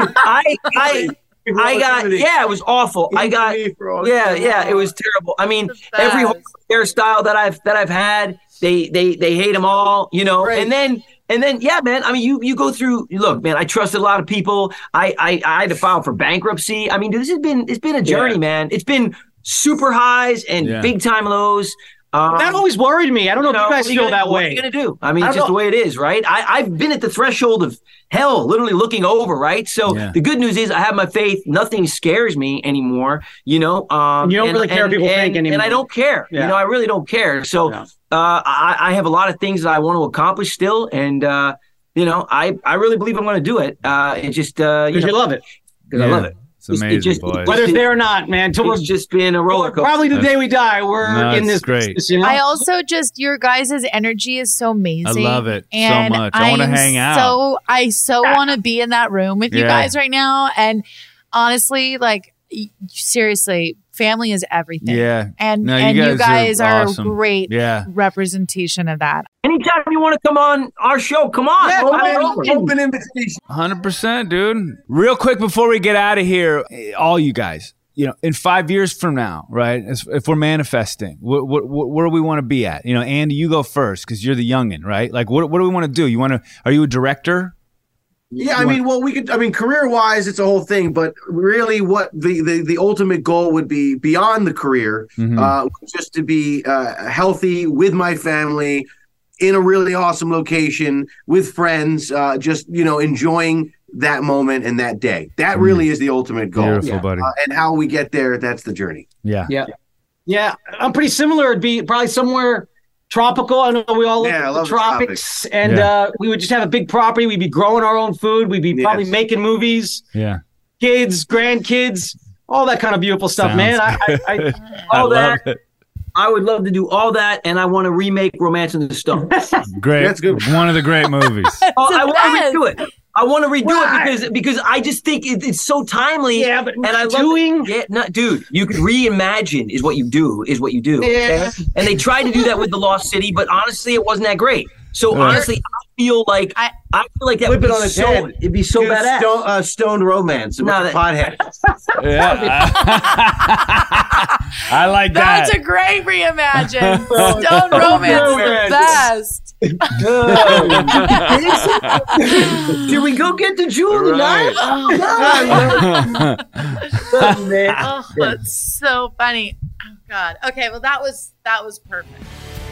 Speaker 8: It was awful. It was terrible. I mean, every hairstyle that I've had, they hate them all, right. and then, man, I mean, you go through, look, man, I trusted a lot of people. I had to file for bankruptcy. I mean, it's been a journey, man. It's been super highs and big time lows.
Speaker 9: That always worried me. I don't know if you guys feel that way.
Speaker 8: What are you going to do? I mean, it's just the way it is, right? I've been at the threshold of hell, literally looking over, right? So the good news is I have my faith. Nothing scares me anymore,
Speaker 9: you don't really care what people think anymore.
Speaker 8: And I don't care. Yeah. I really don't care. So I have a lot of things that I want to accomplish still. And, I really believe I'm going to do it. It's just,
Speaker 9: because you love it.
Speaker 8: Because I love it.
Speaker 1: It's amazing, boys.
Speaker 9: Whether it's there or not, man. Till we're
Speaker 8: just being a roller coaster.
Speaker 9: Probably the day we die, we're in this.
Speaker 1: Great.
Speaker 9: You know?
Speaker 6: I also just your guys' energy is so amazing.
Speaker 1: I love it
Speaker 6: and
Speaker 1: so much. I want to hang out.
Speaker 6: I so want to be in that room with you guys right now. And honestly, like seriously, family is everything.
Speaker 1: Yeah.
Speaker 6: And you guys are
Speaker 1: awesome.
Speaker 6: a great representation of that.
Speaker 8: Anytime you want to come on our show, come on.
Speaker 7: Yeah, open invitation.
Speaker 1: 100%, dude. Real quick before we get out of here, all you guys, you know, in 5 years from now, right? If we're manifesting, where do we want to be at? You know, Andy, you go first because you're the youngin', right? Like, what do we want to do? Are you a director?
Speaker 7: Yeah, I mean, career-wise, it's a whole thing, but really what the ultimate goal would be beyond the career, just to be healthy with my family in a really awesome location with friends, just, you know, enjoying that moment and that day. That really is the ultimate goal.
Speaker 1: Beautiful, buddy.
Speaker 7: And how we get there, that's the journey.
Speaker 1: Yeah.
Speaker 9: Yeah, I'm pretty similar. It'd be probably somewhere tropical. I know we all love the tropics. And we would just have a big property. We'd be growing our own food. We'd be probably making movies.
Speaker 1: Yeah.
Speaker 9: Kids, grandkids, all that kind of beautiful stuff, man. I
Speaker 8: all that. I would love to do all that, and I want to remake Romance in the Stone.
Speaker 1: Great. That's good. One of the great movies.
Speaker 8: I want to redo it. I want to redo it because I just think it's so timely.
Speaker 9: Yeah, but
Speaker 8: and I love it. Yeah, dude, you could reimagine is what you do.
Speaker 9: Yeah.
Speaker 8: Okay? And they tried to do that with The Lost City, but honestly, it wasn't that great. So honestly, I feel like that would be it'd be so badass.
Speaker 7: Stoned Romance. Pothead.
Speaker 1: Yeah. I like that.
Speaker 6: That's a great reimagine. Stone Romance is the best.
Speaker 8: Did we go get the jewel tonight?
Speaker 6: Oh, man. Oh, that's so funny. Oh God. Okay, well that was perfect.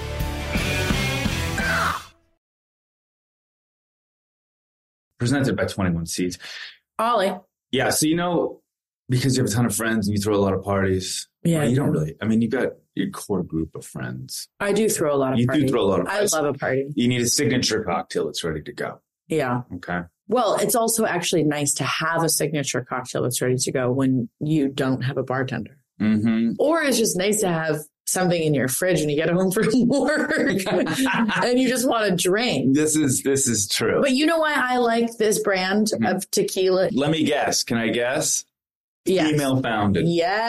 Speaker 2: Presented by 21 Seeds.
Speaker 3: Ollie.
Speaker 2: Yeah, so, you know, because you have a ton of friends and you throw a lot of parties.
Speaker 3: Yeah,
Speaker 2: you don't really. I mean, you've got your core group of friends.
Speaker 3: I do throw a lot of parties.
Speaker 2: You do throw a lot of parties.
Speaker 3: I love a party.
Speaker 2: You need a signature cocktail that's ready to go.
Speaker 3: Yeah.
Speaker 2: Okay.
Speaker 3: Well, it's also actually nice to have a signature cocktail that's ready to go when you don't have a bartender.
Speaker 2: Mm-hmm.
Speaker 3: Or it's just nice to have something in your fridge when you get home from work and you just want to drink.
Speaker 2: This is true.
Speaker 3: But you know why I like this brand of tequila?
Speaker 2: Let me guess. Can I guess?
Speaker 3: Yes.
Speaker 2: Female founded.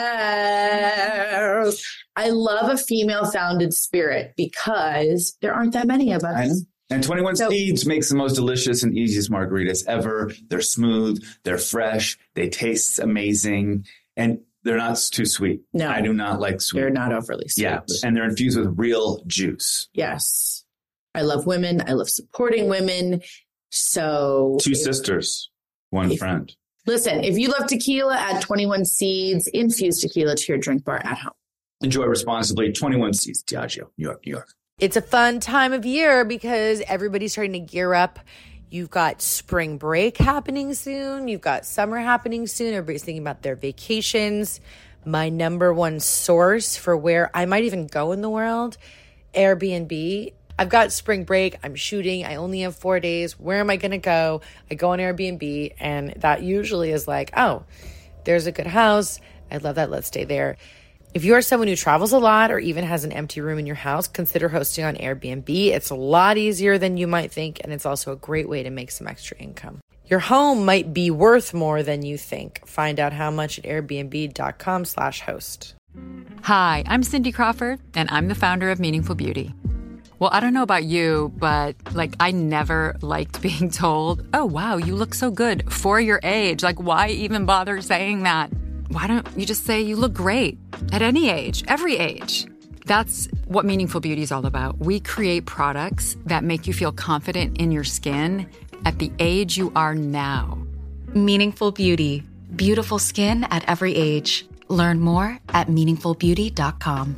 Speaker 3: Yes. I love a female founded spirit because there aren't that many of us.
Speaker 2: I know. And 21 Seeds makes the most delicious and easiest margaritas ever. They're smooth. They're fresh. They taste amazing. And they're not too sweet.
Speaker 3: No.
Speaker 2: I do not like sweet.
Speaker 3: They're not overly sweet.
Speaker 2: Yeah. And they're infused with real juice.
Speaker 3: Yes. I love women. I love supporting women. So.
Speaker 2: Two sisters, one friend.
Speaker 3: Listen, if you love tequila, add 21 Seeds, infused tequila to your drink bar at home.
Speaker 2: Enjoy responsibly. 21 Seeds, Diageo, New York, New York.
Speaker 10: It's a fun time of year because everybody's starting to gear up. You've got spring break happening soon. You've got summer happening soon. Everybody's thinking about their vacations. My number one source for where I might even go in the world, Airbnb. I've got spring break. I'm shooting. I only have 4 days. Where am I going to go? I go on Airbnb, and that usually is like, oh, there's a good house. I love that. Let's stay there. If you're someone who travels a lot or even has an empty room in your house, consider hosting on Airbnb. It's a lot easier than you might think, and it's also a great way to make some extra income. Your home might be worth more than you think. Find out how much at airbnb.com/host.
Speaker 11: Hi, I'm Cindy Crawford, and I'm the founder of Meaningful Beauty. Well, I don't know about you, but I never liked being told, oh, wow, you look so good for your age. Why even bother saying that? Why don't you just say you look great at any age, every age? That's what Meaningful Beauty is all about. We create products that make you feel confident in your skin at the age you are now.
Speaker 12: Meaningful Beauty. Beautiful skin at every age. Learn more at meaningfulbeauty.com.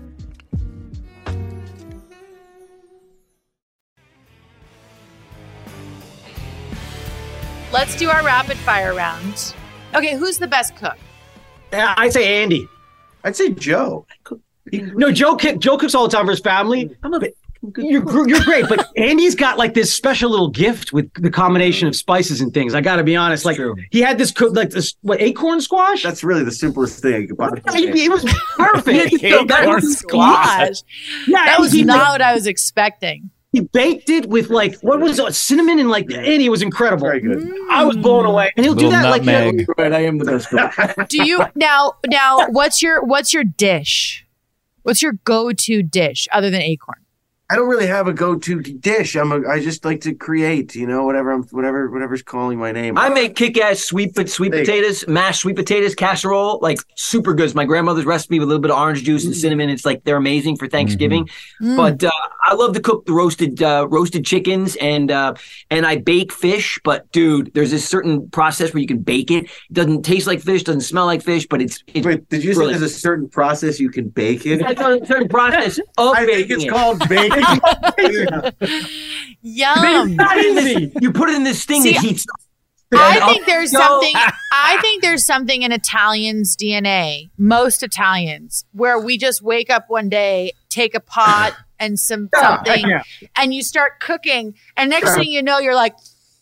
Speaker 6: Let's do our rapid fire round. Okay, who's the best cook?
Speaker 9: I'd say Andy.
Speaker 7: I'd say Joe.
Speaker 9: No, Joe cooks all the time for his family. You're great, but Andy's got like this special little gift with the combination of spices and things. I got to be honest. Like he had this acorn squash.
Speaker 7: That's really the simplest thing you could possibly.
Speaker 9: It was perfect.
Speaker 6: Acorn squash.
Speaker 9: Yeah,
Speaker 6: that was not what I was expecting.
Speaker 9: He baked it with like what was it, cinnamon and like Andy. It was incredible.
Speaker 7: Very good.
Speaker 9: I was blown away. And he'll do that
Speaker 1: nutmeg.
Speaker 9: like right. I am the best.
Speaker 6: Do you now? What's your dish? What's your go-to dish other than acorn?
Speaker 7: I don't really have a go-to dish. I just like to create, whatever's calling my name.
Speaker 8: I make kick-ass sweet potatoes, mashed sweet potatoes, casserole, like super good. It's my grandmother's recipe with a little bit of orange juice and cinnamon. It's like they're amazing for Thanksgiving. But I love to cook the roasted chickens and I bake fish. But dude, there's this certain process where you can bake it. It doesn't taste like fish, doesn't smell like fish, but it's
Speaker 7: Wait, did you say there's a certain process you can bake it?
Speaker 8: There's a certain process of
Speaker 7: I think it's called baking.
Speaker 6: Yum.
Speaker 8: You put it in this thing that heats.
Speaker 6: I think there's something in Italians' DNA, most Italians, where we just wake up one day, take a pot and something, and you start cooking, and next thing you know, you're like,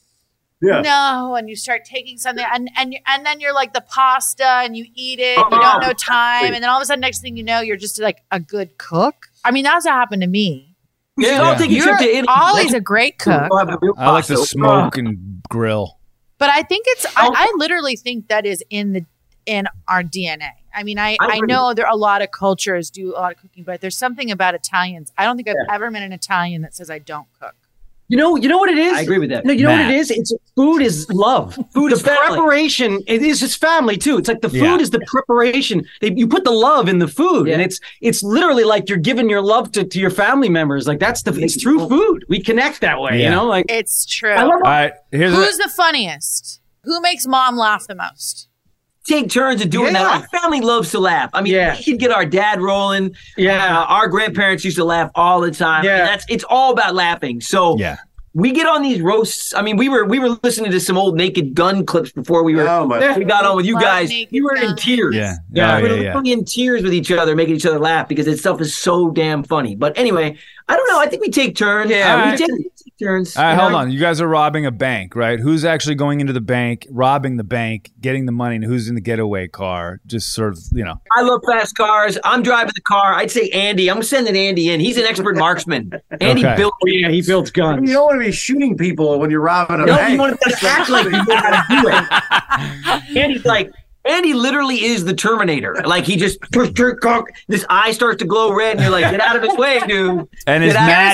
Speaker 6: no, and you start taking something, and then you're like the pasta, and you eat it, you don't know time, and then all of a sudden, next thing you know, you're just like a good cook. I mean, that's what happened to me. Ollie's a great cook.
Speaker 1: I like to smoke and grill.
Speaker 6: But I think I literally think that is in our DNA. I mean, I know there are a lot of cultures do a lot of cooking, but there's something about Italians. I don't think I've ever met an Italian that says I don't cook.
Speaker 9: You know what it is?
Speaker 8: I agree with that.
Speaker 9: No, you know what it is? It's food is love.
Speaker 8: Food is family.
Speaker 9: Preparation. It is just family too. It's like the food is the preparation. You put the love in the food, and it's literally like you're giving your love to your family members. Like it's through food. We connect that way. You know, like
Speaker 6: it's true.
Speaker 1: All right,
Speaker 6: who's the funniest? Who makes mom laugh the most?
Speaker 8: Take turns of doing that. Our family loves to laugh. I mean, we could get our dad rolling.
Speaker 9: Yeah.
Speaker 8: Our grandparents used to laugh all the time.
Speaker 9: Yeah.
Speaker 8: It's all about laughing. So we get on these roasts. I mean, we were listening to some old Naked Gun clips before we got on with you guys. We were in tears. We were in tears with each other, making each other laugh because this stuff is so damn funny. But anyway, I don't know. I think we take turns.
Speaker 1: Yeah,
Speaker 8: we take turns.
Speaker 1: All right, hold on. You guys are robbing a bank, right? Who's actually going into the bank, robbing the bank, getting the money, and who's in the getaway car? Just sort of,
Speaker 8: I love fast cars. I'm driving the car. I'd say Andy. I'm sending Andy in. He's an expert marksman. Andy built.
Speaker 9: Yeah, he builds guns.
Speaker 7: You don't want to be shooting people when you're robbing a bank.
Speaker 8: You want to act like you know how to do it. Andy literally is the Terminator. Like he just this eye starts to glow red, and you're like, get out of his way, dude.
Speaker 1: And is Matt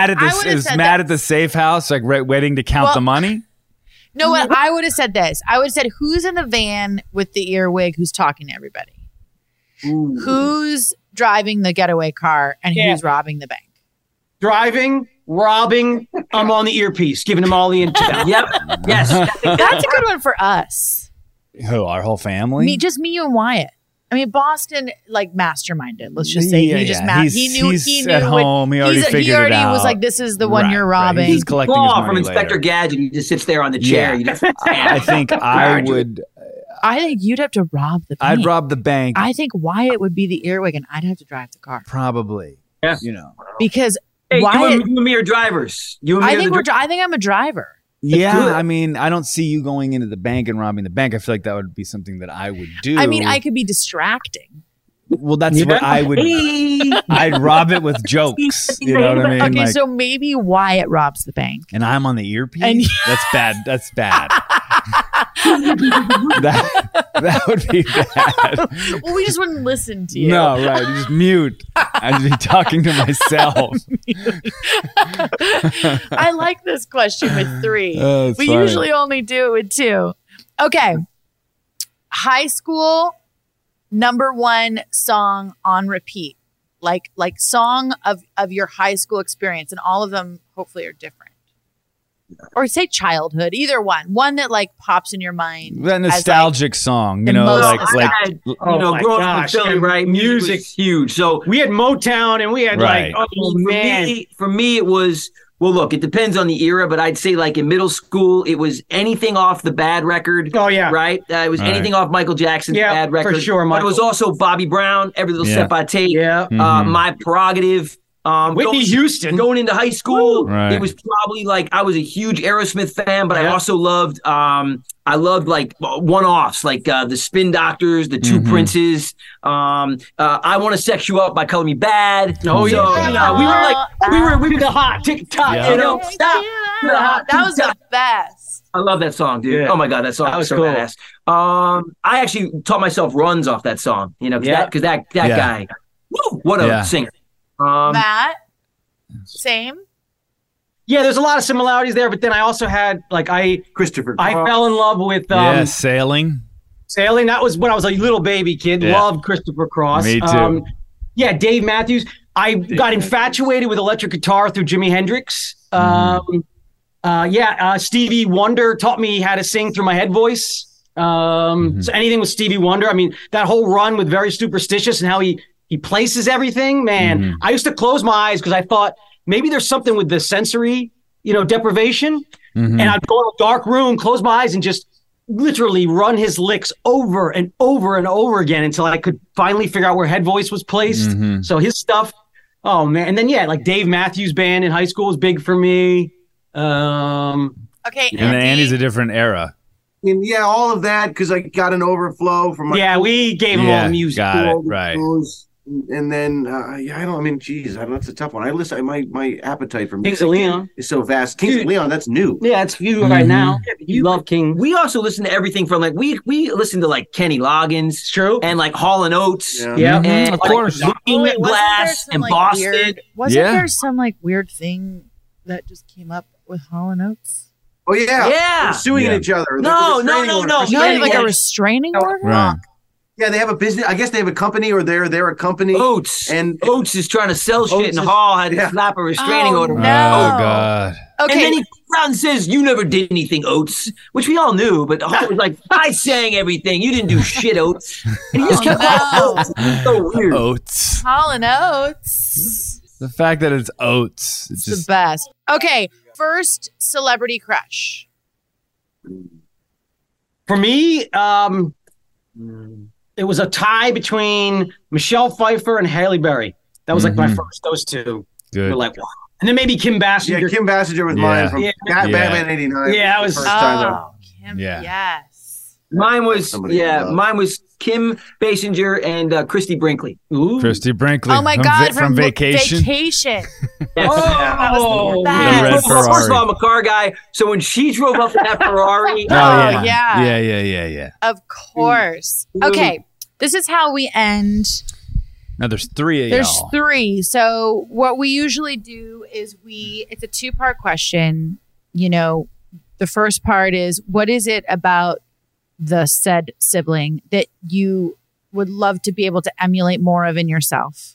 Speaker 1: at the safe house, like waiting to count the money?
Speaker 6: No, what I would have said this. I would have said, who's in the van with the earwig? Who's talking to everybody? Ooh. Who's driving the getaway car and who's robbing the bank?
Speaker 9: Driving, robbing. I'm on the earpiece, giving them all the intel.
Speaker 8: Yep. Yes.
Speaker 6: That's a good one for us.
Speaker 1: Who, our whole family?
Speaker 6: Me, you, and Wyatt. I mean, Boston masterminded. Let's just say he knew
Speaker 1: at home. He already figured it out.
Speaker 6: Was like, this is the one you're robbing.
Speaker 1: He's collecting his money
Speaker 8: from Inspector Gadget. He just sits there on the chair.
Speaker 1: Yeah. I think I would.
Speaker 6: I think you'd have to rob the bank.
Speaker 1: I'd rob the bank.
Speaker 6: I think Wyatt would be the earwig, and I'd have to drive the car.
Speaker 1: Probably.
Speaker 9: Yeah.
Speaker 6: Because
Speaker 8: Wyatt, you and me are drivers.
Speaker 6: I think I'm a driver.
Speaker 1: Yeah, I mean, I don't see you going into the bank and robbing the bank. I feel like that would be something that I would do.
Speaker 6: I mean, I could be distracting.
Speaker 1: Well, that's what I would. I'd rob it with jokes. You know what I mean?
Speaker 6: Okay, so maybe Wyatt robs the bank,
Speaker 1: and I'm on the earpiece. That's bad. That's bad. that would be bad.
Speaker 6: Well, we just wouldn't listen to you.
Speaker 1: No, right? You just mute. I'd be talking to myself.
Speaker 6: I like this question with 3. We
Speaker 1: funny.
Speaker 6: usually only do it with 2. Okay, high school. Number 1 song on repeat, like song of your high school experience, and all of them hopefully are different. Or say childhood, either one that like pops in your mind.
Speaker 1: That nostalgic song, growing
Speaker 8: up in Philly, right? Music's huge. So
Speaker 9: we had Motown, and we had
Speaker 8: for me it was. Well, look, it depends on the era, but I'd say like in middle school, it was anything off the Bad record.
Speaker 9: Oh, yeah.
Speaker 8: Right? It was anything off Michael Jackson's Bad record.
Speaker 9: For sure,
Speaker 8: But it was also Bobby Brown, Every Little Step I Take,
Speaker 9: Yeah.
Speaker 8: My Prerogative,
Speaker 9: Whitney Houston.
Speaker 8: Going into high school,
Speaker 1: Right.
Speaker 8: it was probably like I was a huge Aerosmith fan, but I also loved like one-offs, like the Spin Doctors, the Two Princes. I Want to Sex You Up by Color Me Bad.
Speaker 9: Oh,
Speaker 8: So,
Speaker 9: yeah.
Speaker 8: you know, we were the hot TikTok.
Speaker 1: Yeah.
Speaker 8: You know, stop.
Speaker 3: That was the best.
Speaker 8: I love that song, dude.
Speaker 9: Yeah.
Speaker 8: Oh my god, that song
Speaker 9: That
Speaker 8: was
Speaker 9: was
Speaker 8: so
Speaker 9: cool.
Speaker 8: badass. I actually taught myself runs off that song. You know, because that
Speaker 1: Yeah.
Speaker 8: guy, woo, what a
Speaker 1: Yeah.
Speaker 8: singer.
Speaker 3: Matt, same.
Speaker 9: Yeah, there's a lot of similarities there, but then I also had
Speaker 7: Christopher
Speaker 9: I
Speaker 7: Cross.
Speaker 9: fell in love with
Speaker 1: Sailing.
Speaker 9: sailing. That was when I was a little baby kid.
Speaker 1: Yeah.
Speaker 9: Loved Christopher Cross.
Speaker 1: Me too.
Speaker 9: Yeah, Dave Matthews. I got infatuated with electric guitar through Jimi Hendrix. Stevie Wonder taught me how to sing through my head voice. So anything with Stevie Wonder. I mean, that whole run with Very Superstitious and how he places everything, man. I used to close my eyes because I thought maybe there's something with the sensory, deprivation. And I'd go in a dark room, close my eyes, and just literally run his licks over and over and over again until I could finally figure out where head voice was placed. So his stuff, oh man. And then like Dave Matthews Band in high school was big for me.
Speaker 3: Okay,
Speaker 1: And then Andy's a different era.
Speaker 7: And yeah, all of that because I got an overflow from my
Speaker 9: we gave him all the music.
Speaker 1: Got it.
Speaker 7: all the
Speaker 1: Right.
Speaker 7: shows. And then that's a tough one. I listen. My appetite for
Speaker 9: Kings
Speaker 7: music
Speaker 9: of Leon
Speaker 7: is so vast. Kings of Leon, that's new.
Speaker 9: Yeah, it's you right now. You love King.
Speaker 8: We also listen to everything from like we listen to like Kenny Loggins,
Speaker 9: true,
Speaker 8: and like Hall and Oates,
Speaker 9: Yeah.
Speaker 8: and
Speaker 1: Of course.
Speaker 8: Looking at Glass and Boston.
Speaker 6: Wasn't
Speaker 1: Yeah.
Speaker 6: there some weird thing that just came up with Hall & Oates?
Speaker 7: Oh yeah,
Speaker 8: Yeah.
Speaker 7: They're suing
Speaker 1: Yeah.
Speaker 7: each other.
Speaker 8: No.
Speaker 6: Like a restraining order?
Speaker 1: Right.
Speaker 7: Yeah, they have a business. I guess they have a company, or they're a company.
Speaker 8: Oates
Speaker 7: and
Speaker 8: Oates is trying to sell shit,
Speaker 7: Oates
Speaker 8: and
Speaker 7: is-
Speaker 8: Hall had to
Speaker 7: yeah.
Speaker 8: slap a restraining order.
Speaker 1: Oh, God.
Speaker 3: Okay.
Speaker 8: And then he comes out and says, "You never did anything, Oates," which we all knew, but Hall was like, "I sang everything. You didn't do shit, Oates." And he just kept calling Oates. It's so weird.
Speaker 1: Oats.
Speaker 3: Hall & Oates.
Speaker 1: The fact that it's oats. It's
Speaker 3: It's
Speaker 1: just
Speaker 3: the best. Okay, first celebrity crush.
Speaker 9: For me, it was a tie between Michelle Pfeiffer and Halle Berry. That was like my first. Those two
Speaker 1: good.
Speaker 9: were like, wow. And then maybe Kim Basinger.
Speaker 7: Yeah, Kim Basinger was mine from Batman '89.
Speaker 9: Yeah, I was.
Speaker 7: First time
Speaker 3: Oh, Kim.
Speaker 1: Yeah.
Speaker 3: Yes.
Speaker 8: Mine was
Speaker 7: Somebody you love.
Speaker 8: mine was Kim Basinger and Christy Brinkley.
Speaker 9: Ooh.
Speaker 1: Christy Brinkley.
Speaker 3: Oh my
Speaker 1: from
Speaker 3: God!
Speaker 1: from Vacation.
Speaker 3: Vacation.
Speaker 9: Oh,
Speaker 3: best.
Speaker 1: The red
Speaker 8: First of all, I'm
Speaker 1: Ferrari.
Speaker 8: a car guy, so when she drove up in that Ferrari,
Speaker 1: Oh,
Speaker 3: yeah.
Speaker 1: Yeah.
Speaker 3: Of course. Okay, this is how we end.
Speaker 1: Now there's three of
Speaker 3: There's
Speaker 1: y'all.
Speaker 3: three. So what we usually do is it's a two-part question. The first part is, what is it about the said sibling that you would love to be able to emulate more of in yourself?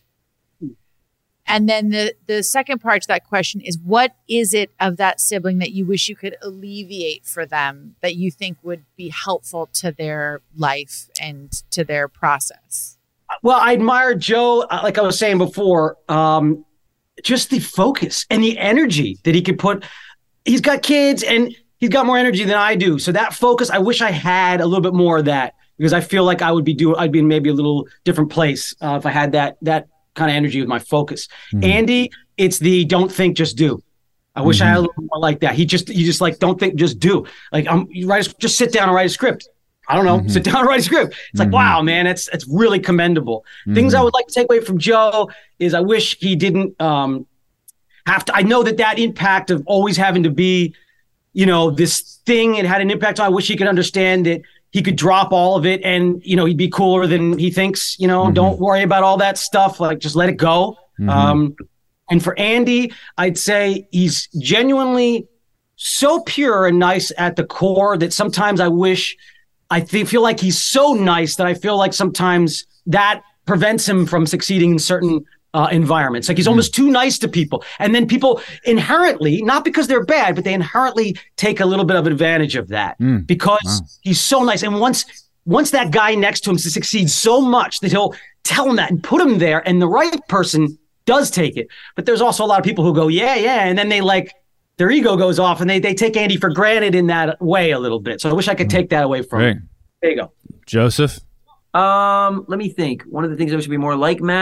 Speaker 3: And then the second part to that question is, what is it of that sibling that you wish you could alleviate for them that you think would be helpful to their life and to their process?
Speaker 9: Well, I admire Joe, like I was saying before, just the focus and the energy that he could put. He's got kids and he's got more energy than I do. So that focus, I wish I had a little bit more of that, because I feel like I'd be in maybe a little different place if I had that kind of energy with my focus. Andy, it's the don't think, just do. I wish I had a little more like that. You just like, don't think, just do. Like, just sit down and write a script. I don't know, sit down and write a script. It's like, wow, man, it's really commendable. Things I would like to take away from Joe is I wish he didn't have to. I know that impact of always having to be, this thing, it had an impact. I wish he could understand that he could drop all of it and, he'd be cooler than he thinks, don't worry about all that stuff. Like, just let it go. And for Andy, I'd say he's genuinely so pure and nice at the core that sometimes I feel like he's so nice that I feel like sometimes that prevents him from succeeding in certain environments. Like, he's almost too nice to people. And then people inherently, not because they're bad, but they inherently take a little bit of advantage of that because he's so nice. And once that guy next to him succeeds so much that he'll tell him that and put him there, and the right person does take it. But there's also a lot of people who go, yeah. And then their ego goes off and they take Andy for granted in that way a little bit. So I wish I could take that away from him. There you go.
Speaker 1: Joseph?
Speaker 8: Let me think. One of the things I wish to be more like Matt.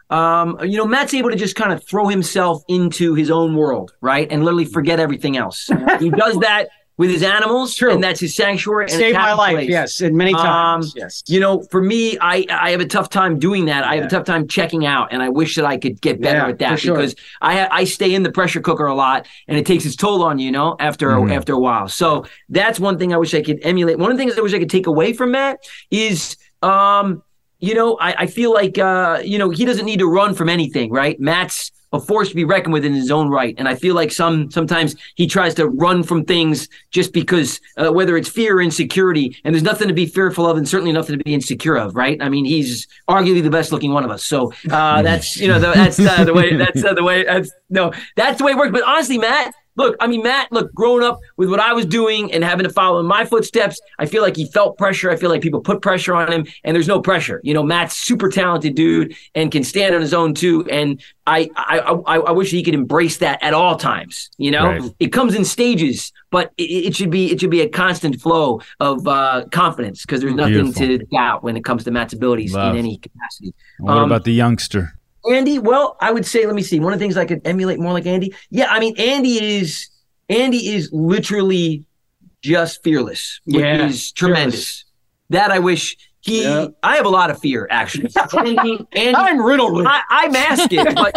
Speaker 8: Matt's able to just kind of throw himself into his own world, right? And literally forget everything else. He does that with his animals. True. And that's his sanctuary. And
Speaker 9: saved my life, yes, and many times, yes.
Speaker 8: For me, I have a tough time doing that. I have a tough time checking out, and I wish that I could get better at that because I stay in the pressure cooker a lot, and it takes its toll on you, after a while. So that's one thing I wish I could emulate. One of the things I wish I could take away from Matt is I feel like, he doesn't need to run from anything, right? Matt's a force to be reckoned with in his own right. And I feel like sometimes he tries to run from things just because, whether it's fear or insecurity, and there's nothing to be fearful of and certainly nothing to be insecure of, right? I mean, he's arguably the best looking one of us. So that's the way it works. But honestly, Matt, growing up with what I was doing and having to follow in my footsteps, I feel like he felt pressure. I feel like people put pressure on him, and there's no pressure. Matt's super talented dude and can stand on his own too. And I wish he could embrace that at all times. Right. It comes in stages, but it should be a constant flow of confidence because there's nothing to doubt when it comes to Matt's abilities in any capacity.
Speaker 1: What about the youngster?
Speaker 8: Andy, well, I would say, let me see. One of the things I could emulate more like Andy. Yeah, I mean, Andy is literally just fearless, which is tremendous. That I wish I have a lot of fear, actually. Andy,
Speaker 9: I'm riddled with it.
Speaker 8: I mask it, but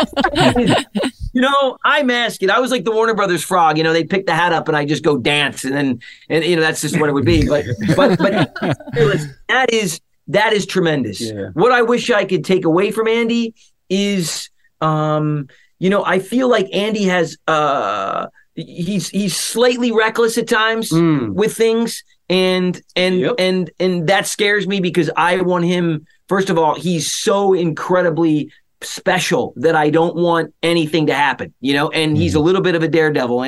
Speaker 8: I mask it. I was like the Warner Brothers frog. They'd pick the hat up and I just go dance, and that's just what it would be. But fearless, that is tremendous. Yeah. What I wish I could take away from Andy is, I feel like Andy has, he's slightly reckless at times with things, and that scares me because I want him. First of all, he's so incredibly special that I don't want anything to happen, and he's a little bit of a daredevil,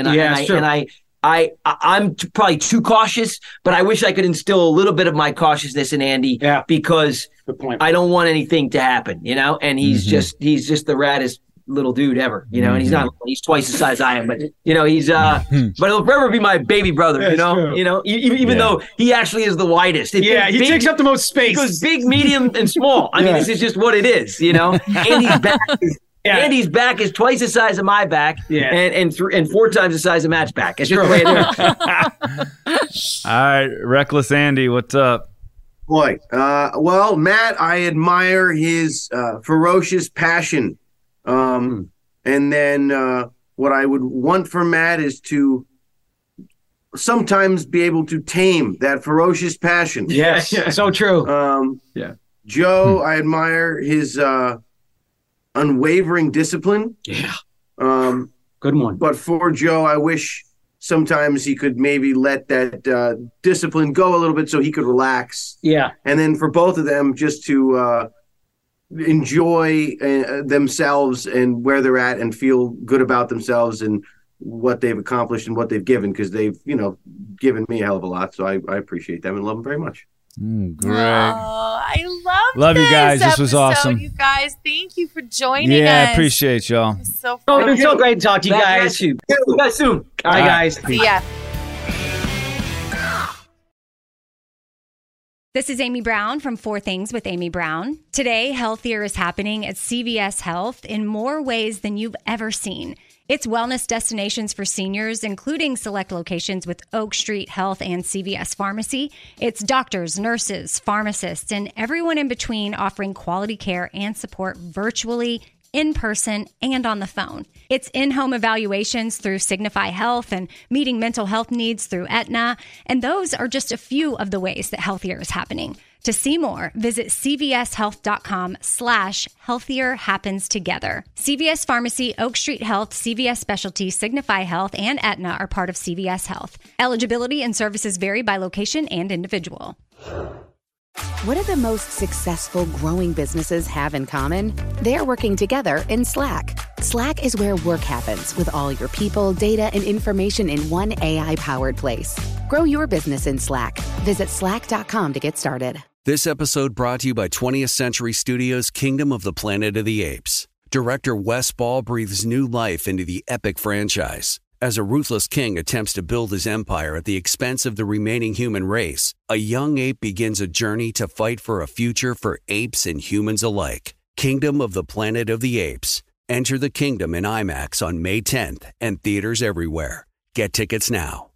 Speaker 8: I'm probably too cautious, but I wish I could instill a little bit of my cautiousness in Andy because I don't want anything to happen, and he's just the raddest little dude ever, and he's twice the size I am, but he's but he'll forever be my baby brother, even though he actually is the widest.
Speaker 9: He takes up the most space.
Speaker 8: He goes big, medium, and small. I mean, this is just what it is, Andy's back Andy's back is twice the size of my back, and 4 times the size of Matt's back. It's just the way it is.
Speaker 1: All right, Reckless Andy, what's up?
Speaker 7: Boy, well, Matt, I admire his ferocious passion. And then what I would want from Matt is to sometimes be able to tame that ferocious passion.
Speaker 9: Yes, so true.
Speaker 7: Joe, I admire his unwavering discipline.
Speaker 9: Good one.
Speaker 7: But for Joe, I wish sometimes he could maybe let that discipline go a little bit so he could relax.
Speaker 9: Yeah.
Speaker 7: And then for both of them, just to enjoy themselves and where they're at and feel good about themselves and what they've accomplished and what they've given, because they've, given me a hell of a lot. So I appreciate them and love them very much.
Speaker 1: Great.
Speaker 3: Oh, I
Speaker 1: love you guys. This was awesome.
Speaker 3: You guys, thank you for joining us.
Speaker 1: Yeah, I appreciate y'all.
Speaker 3: It's so fun.
Speaker 9: It's so great to talk to you guys. See you guys soon. All right, guys.
Speaker 3: See ya.
Speaker 13: This is Amy Brown from 4 Things with Amy Brown. Today, healthier is happening at CVS Health in more ways than you've ever seen. It's wellness destinations for seniors, including select locations with Oak Street Health and CVS Pharmacy. It's doctors, nurses, pharmacists, and everyone in between offering quality care and support virtually, in person, and on the phone. It's in-home evaluations through Signify Health and meeting mental health needs through Aetna. And those are just a few of the ways that healthier is happening. To see more, visit cvshealth.com/healthier happens together. CVS Pharmacy, Oak Street Health, CVS Specialty, Signify Health, and Aetna are part of CVS Health. Eligibility and services vary by location and individual.
Speaker 14: What do the most successful growing businesses have in common? They're working together in Slack. Slack is where work happens with all your people, data, and information in one AI-powered place. Grow your business in Slack. Visit slack.com to get started.
Speaker 15: This episode brought to you by 20th Century Studios' Kingdom of the Planet of the Apes. Director Wes Ball breathes new life into the epic franchise. As a ruthless king attempts to build his empire at the expense of the remaining human race, a young ape begins a journey to fight for a future for apes and humans alike. Kingdom of the Planet of the Apes. Enter the kingdom in IMAX on May 10th and theaters everywhere. Get tickets now.